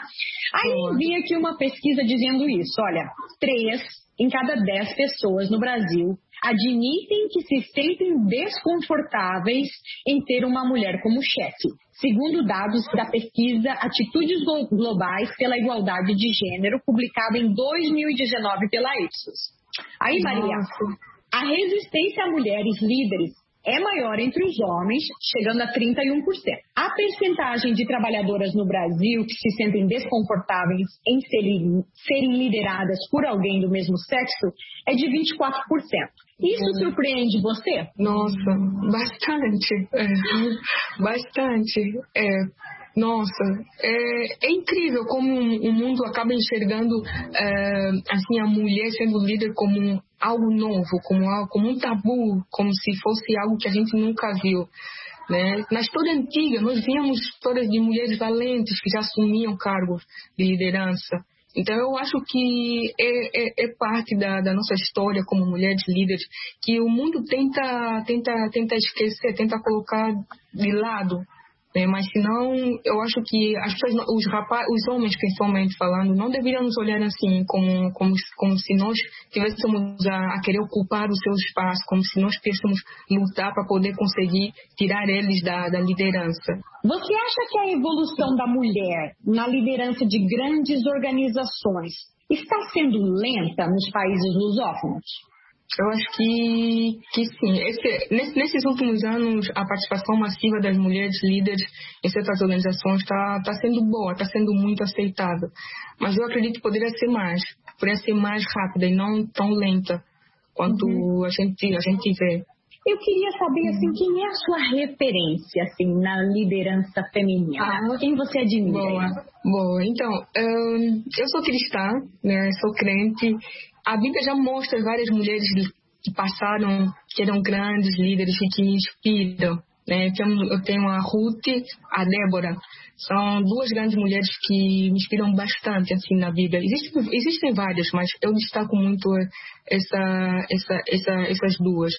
Aí vi aqui uma pesquisa dizendo isso. Olha, três em cada dez pessoas no Brasil admitem que se sentem desconfortáveis em ter uma mulher como chefe, segundo dados da pesquisa Atitudes Globais pela Igualdade de Gênero, publicada em dois mil e dezenove pela Ipsos. Aí, Maria, a resistência a mulheres líderes é maior entre os homens, chegando a trinta e um por cento. A percentagem de trabalhadoras no Brasil que se sentem desconfortáveis em serem, serem lideradas por alguém do mesmo sexo é de vinte e quatro por cento. Isso surpreende você? Nossa, bastante. É, bastante. É, nossa, é, é incrível como o mundo acaba enxergando é, assim, a mulher sendo líder como um, algo novo, como, algo, como um tabu, como se fosse algo que a gente nunca viu. Né? Na história antiga, nós víamos histórias de mulheres valentes que já assumiam cargos de liderança. Então eu acho que é, é, é parte da, da nossa história como mulheres líderes que o mundo tenta, tenta, tenta esquecer, tenta colocar de lado. É, mas senão, eu acho que as pessoas, os rapazes, os homens principalmente falando, não deveriam nos olhar assim como, como, como se nós tivéssemos a, a querer ocupar o seu espaço, como se nós tivéssemos lutar para poder conseguir tirar eles da, da liderança. Você acha que a evolução da mulher na liderança de grandes organizações está sendo lenta nos países lusófonos? Eu acho que, que sim. Esse, nesses últimos anos, a participação massiva das mulheres líderes em certas organizações está tá sendo boa, está sendo muito aceitada. Mas eu acredito que poderia ser mais. Poderia ser mais rápida e não tão lenta quanto uhum. a, gente, a gente vê. Eu queria saber, assim, quem é a sua referência, assim, na liderança feminina? Ah, quem você admira? Boa, boa. Então, um, eu sou cristã, né? Sou crente. A Bíblia já mostra várias mulheres que passaram, que eram grandes líderes e que inspiram. Né? Eu tenho a Ruth, a Débora. São duas grandes mulheres que me inspiram bastante assim, na Bíblia. Existem, existem várias, mas eu destaco muito essa, essa, essa, essas duas.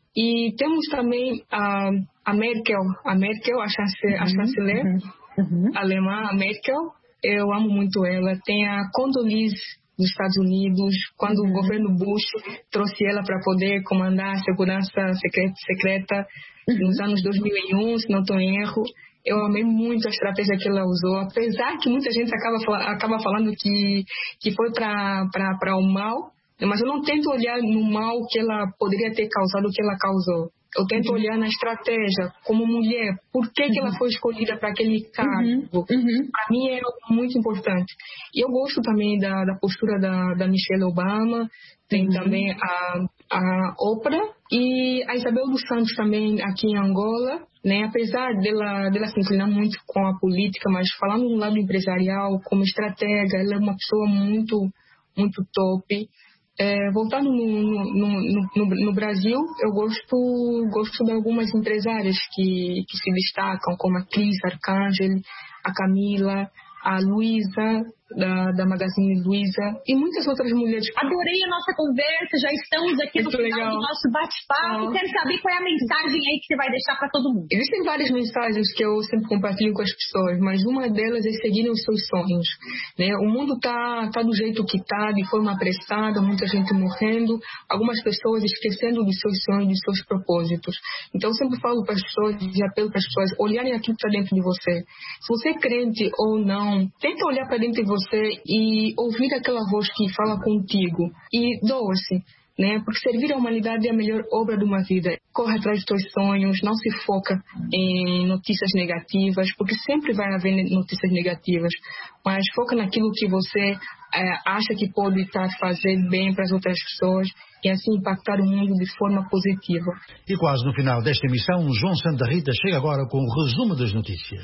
E temos também a, a Merkel, a Merkel, a, chance, a chanceler uhum. alemã, a Merkel. Eu amo muito ela. Tem a Condoleezza dos Estados Unidos, quando uhum. o governo Bush trouxe ela para poder comandar a segurança secreta, secreta uhum. nos anos dois mil e um, se não estou em erro. Eu amei muito a estratégia que ela usou, apesar que muita gente acaba, acaba falando que, que foi para o mal, mas eu não tento olhar no mal que ela poderia ter causado, o que ela causou. Eu tento uhum. olhar na estratégia, como mulher, por que, uhum. que ela foi escolhida para aquele cargo. Uhum. Uhum. Para mim é muito importante. E eu gosto também da, da postura da, da Michelle Obama, tem uhum. também a, a Oprah e a Isabel dos Santos também aqui em Angola. Né? Apesar dela, dela se inclinar muito com a política, mas falando do lado empresarial, como estratega, ela é uma pessoa muito, muito top. É, voltando no, no, no, no, no Brasil, eu gosto, gosto de algumas empresárias que, que se destacam, como a Cris Arcangel, a Camila, a Luísa, da, da Magazine Luiza, e muitas outras mulheres. Adorei a nossa conversa, já estamos aqui muito no final legal. do nosso bate-papo. Oh. Quero saber qual é a mensagem aí que você vai deixar para todo mundo. Existem várias mensagens que eu sempre compartilho com as pessoas, mas uma delas é seguirem os seus sonhos. Né? O mundo tá, tá do jeito que tá, de forma apressada, muita gente morrendo, algumas pessoas esquecendo dos seus sonhos, dos seus propósitos. Então eu sempre falo para as pessoas, e apelo para as pessoas, olharem aquilo para dentro de você. Se você é crente ou não, tenta olhar para dentro de você e ouvir aquela voz que fala contigo e doa-se, né? Porque servir a humanidade é a melhor obra de uma vida. Corre atrás dos teus sonhos, não se foca em notícias negativas, porque sempre vai haver notícias negativas, mas foca naquilo que você é, acha que pode estar fazendo bem para as outras pessoas e assim impactar o mundo de forma positiva. E quase no final desta emissão, João Santa Rita chega agora com o resumo das notícias.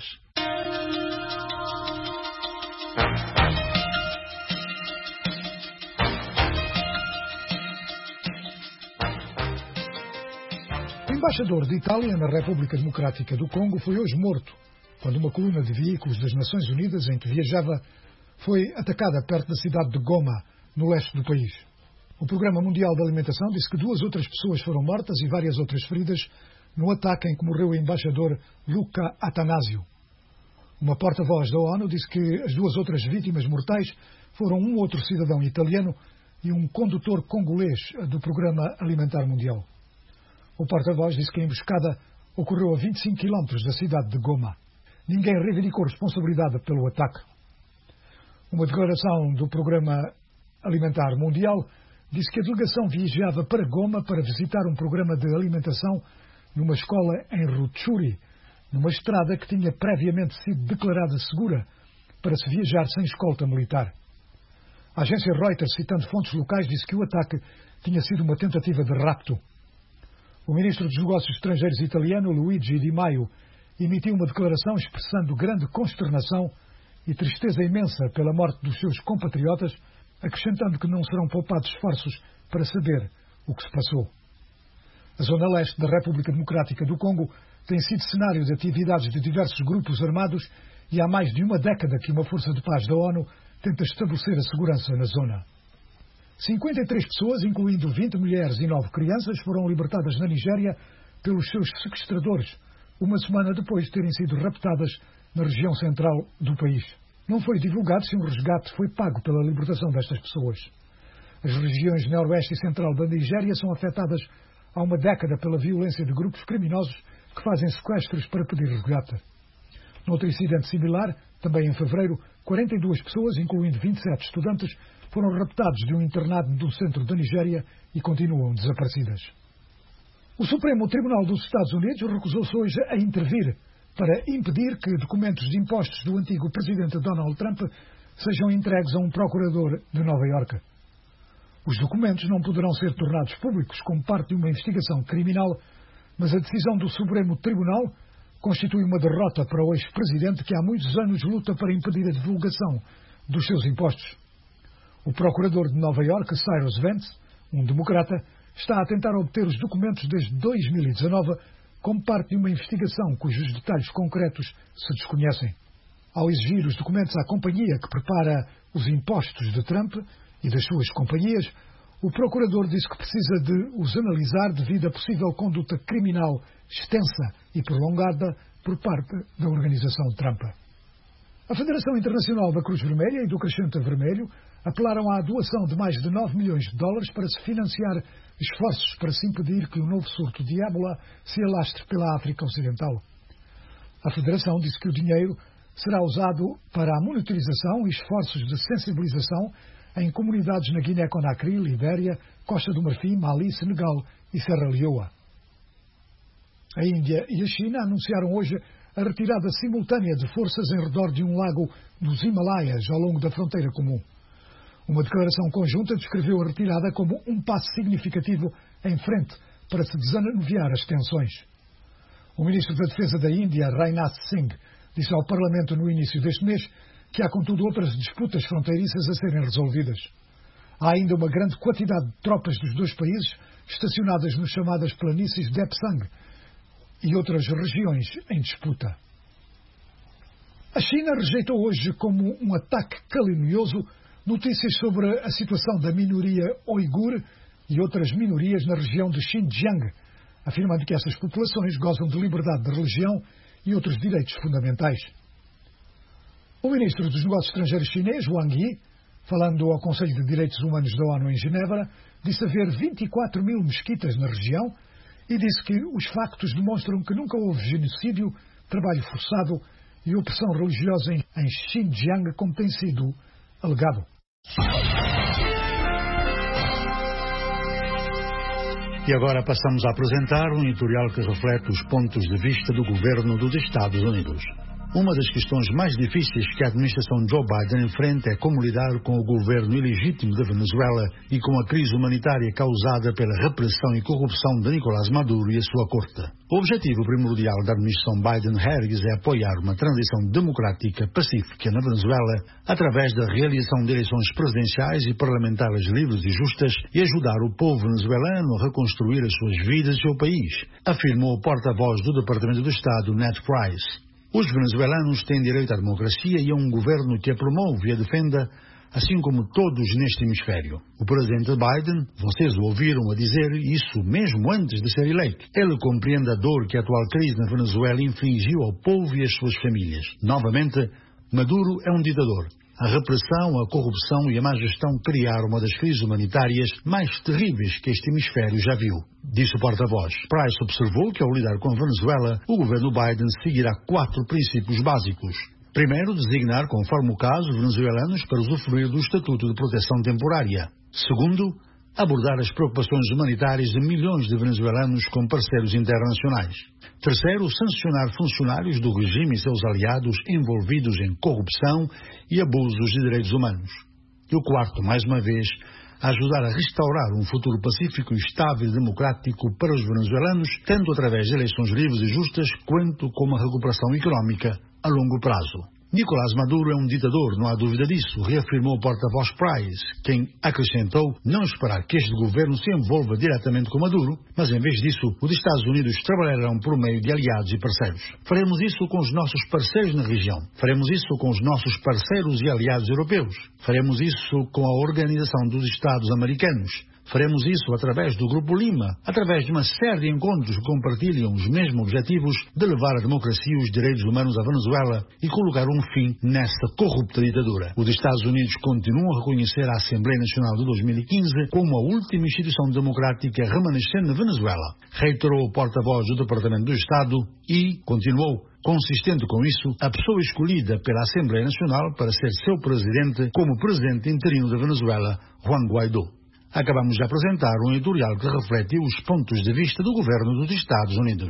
O embaixador de Itália na República Democrática do Congo foi hoje morto, quando uma coluna de veículos das Nações Unidas em que viajava foi atacada perto da cidade de Goma, no leste do país. O Programa Mundial de Alimentação disse que duas outras pessoas foram mortas e várias outras feridas no ataque em que morreu o embaixador Luca Atanasio. Uma porta-voz da ONU disse que as duas outras vítimas mortais foram um outro cidadão italiano e um condutor congolês do Programa Alimentar Mundial. O porta-voz disse que a emboscada ocorreu a vinte e cinco quilómetros da cidade de Goma. Ninguém reivindicou responsabilidade pelo ataque. Uma declaração do Programa Alimentar Mundial disse que a delegação viajava para Goma para visitar um programa de alimentação numa escola em Rutshuri, numa estrada que tinha previamente sido declarada segura para se viajar sem escolta militar. A agência Reuters, citando fontes locais, disse que o ataque tinha sido uma tentativa de rapto. O ministro dos Negócios Estrangeiros italiano, Luigi Di Maio, emitiu uma declaração expressando grande consternação e tristeza imensa pela morte dos seus compatriotas, acrescentando que não serão poupados esforços para saber o que se passou. A zona leste da República Democrática do Congo tem sido cenário de atividades de diversos grupos armados e há mais de uma década que uma força de paz da ONU tenta estabelecer a segurança na zona. cinquenta e três pessoas, incluindo vinte mulheres e nove crianças, foram libertadas na Nigéria pelos seus sequestradores, uma semana depois de terem sido raptadas na região central do país. Não foi divulgado se um resgate foi pago pela libertação destas pessoas. As regiões noroeste e central da Nigéria são afetadas há uma década pela violência de grupos criminosos que fazem sequestros para pedir resgate. Noutro incidente similar, também em fevereiro, quarenta e duas pessoas, incluindo vinte e sete estudantes, foram raptados de um internado do centro da Nigéria e continuam desaparecidas. O Supremo Tribunal dos Estados Unidos recusou-se hoje a intervir para impedir que documentos de impostos do antigo presidente Donald Trump sejam entregues a um procurador de Nova Iorque. Os documentos não poderão ser tornados públicos como parte de uma investigação criminal, mas a decisão do Supremo Tribunal constitui uma derrota para o ex-presidente que há muitos anos luta para impedir a divulgação dos seus impostos. O procurador de Nova Iorque, Cyrus Vance, um democrata, está a tentar obter os documentos desde dois mil e dezanove como parte de uma investigação cujos detalhes concretos se desconhecem. Ao exigir os documentos à companhia que prepara os impostos de Trump e das suas companhias, o procurador disse que precisa de os analisar devido a possível conduta criminal extensa e prolongada por parte da organização Trump. A Federação Internacional da Cruz Vermelha e do Crescente Vermelho apelaram à doação de mais de nove milhões de dólares para se financiar esforços para se impedir que o novo surto de ébola se alastre pela África Ocidental. A Federação disse que o dinheiro será usado para a monitorização e esforços de sensibilização em comunidades na Guiné-Conakry, Libéria, Costa do Marfim, Mali, Senegal e Serra Leoa. A Índia e a China anunciaram hoje a retirada simultânea de forças em redor de um lago dos Himalaias ao longo da fronteira comum. Uma declaração conjunta descreveu a retirada como um passo significativo em frente para se desanuviar as tensões. O ministro da Defesa da Índia, Rajnath Singh, disse ao Parlamento no início deste mês que há, contudo, outras disputas fronteiriças a serem resolvidas. Há ainda uma grande quantidade de tropas dos dois países estacionadas nas chamadas planícies de Epsang e outras regiões em disputa. A China rejeitou hoje como um ataque calunioso notícias sobre a situação da minoria uigur e outras minorias na região de Xinjiang, afirmando que essas populações gozam de liberdade de religião e outros direitos fundamentais. O ministro dos Negócios Estrangeiros chinês, Wang Yi, falando ao Conselho de Direitos Humanos da ONU em Genebra, disse haver vinte e quatro mil mesquitas na região e disse que os factos demonstram que nunca houve genocídio, trabalho forçado e opressão religiosa em, em Xinjiang, como tem sido alegado. E agora passamos a apresentar um editorial que reflete os pontos de vista do governo dos Estados Unidos. Uma das questões mais difíceis que a administração Joe Biden enfrenta é como lidar com o governo ilegítimo da Venezuela e com a crise humanitária causada pela repressão e corrupção de Nicolás Maduro e a sua corte. O objetivo primordial da administração Biden-Harris é apoiar uma transição democrática pacífica na Venezuela através da realização de eleições presidenciais e parlamentares livres e justas e ajudar o povo venezuelano a reconstruir as suas vidas e o país, afirmou o porta-voz do Departamento do Estado, Ned Price. Os venezuelanos têm direito à democracia e a um governo que a promove e a defenda, assim como todos neste hemisfério. O presidente Biden, vocês o ouviram a dizer isso mesmo antes de ser eleito. Ele compreende a dor que a atual crise na Venezuela infligiu ao povo e às suas famílias. Novamente, Maduro é um ditador. A repressão, a corrupção e a má gestão criaram uma das crises humanitárias mais terríveis que este hemisfério já viu, disse o porta-voz. Price observou que ao lidar com a Venezuela, o governo Biden seguirá quatro princípios básicos. Primeiro, designar, conforme o caso, venezuelanos para usufruir do Estatuto de Proteção Temporária. Segundo, abordar as preocupações humanitárias de milhões de venezuelanos com parceiros internacionais. Terceiro, sancionar funcionários do regime e seus aliados envolvidos em corrupção e abusos de direitos humanos. E o quarto, mais uma vez, ajudar a restaurar um futuro pacífico, estável e democrático para os venezuelanos, tanto através de eleições livres e justas, quanto com uma recuperação económica a longo prazo. Nicolás Maduro é um ditador, não há dúvida disso, reafirmou o porta-voz Price, quem acrescentou não esperar que este governo se envolva diretamente com Maduro, mas em vez disso, os Estados Unidos trabalharão por meio de aliados e parceiros. Faremos isso com os nossos parceiros na região. Faremos isso com os nossos parceiros e aliados europeus. Faremos isso com a Organização dos Estados Americanos. Faremos isso através do Grupo Lima, através de uma série de encontros que compartilham os mesmos objetivos de levar a democracia e os direitos humanos à Venezuela e colocar um fim nessa corrupta ditadura. Os Estados Unidos continuam a reconhecer a Assembleia Nacional de dois mil e quinze como a última instituição democrática remanescente na Venezuela, reiterou o porta-voz do Departamento do Estado e, continuou, consistente com isso, a pessoa escolhida pela Assembleia Nacional para ser seu presidente como presidente interino da Venezuela, Juan Guaidó. Acabamos de apresentar um editorial que reflete os pontos de vista do governo dos Estados Unidos.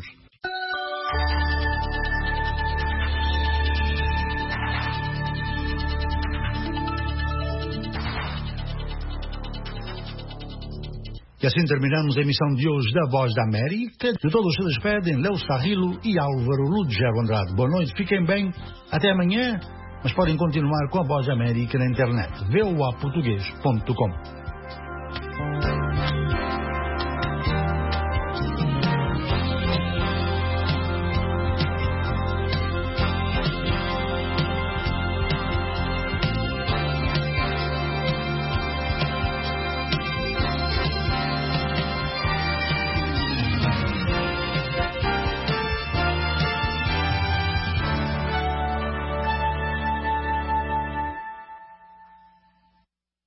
E assim terminamos a emissão de hoje da Voz da América. De todos se despedem Léo Sarrilo e Álvaro Lugero Andrade. Boa noite, fiquem bem, até amanhã, mas podem continuar com a Voz da América na internet, v o a português ponto com.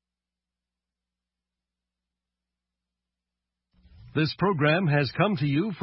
This program has come to you from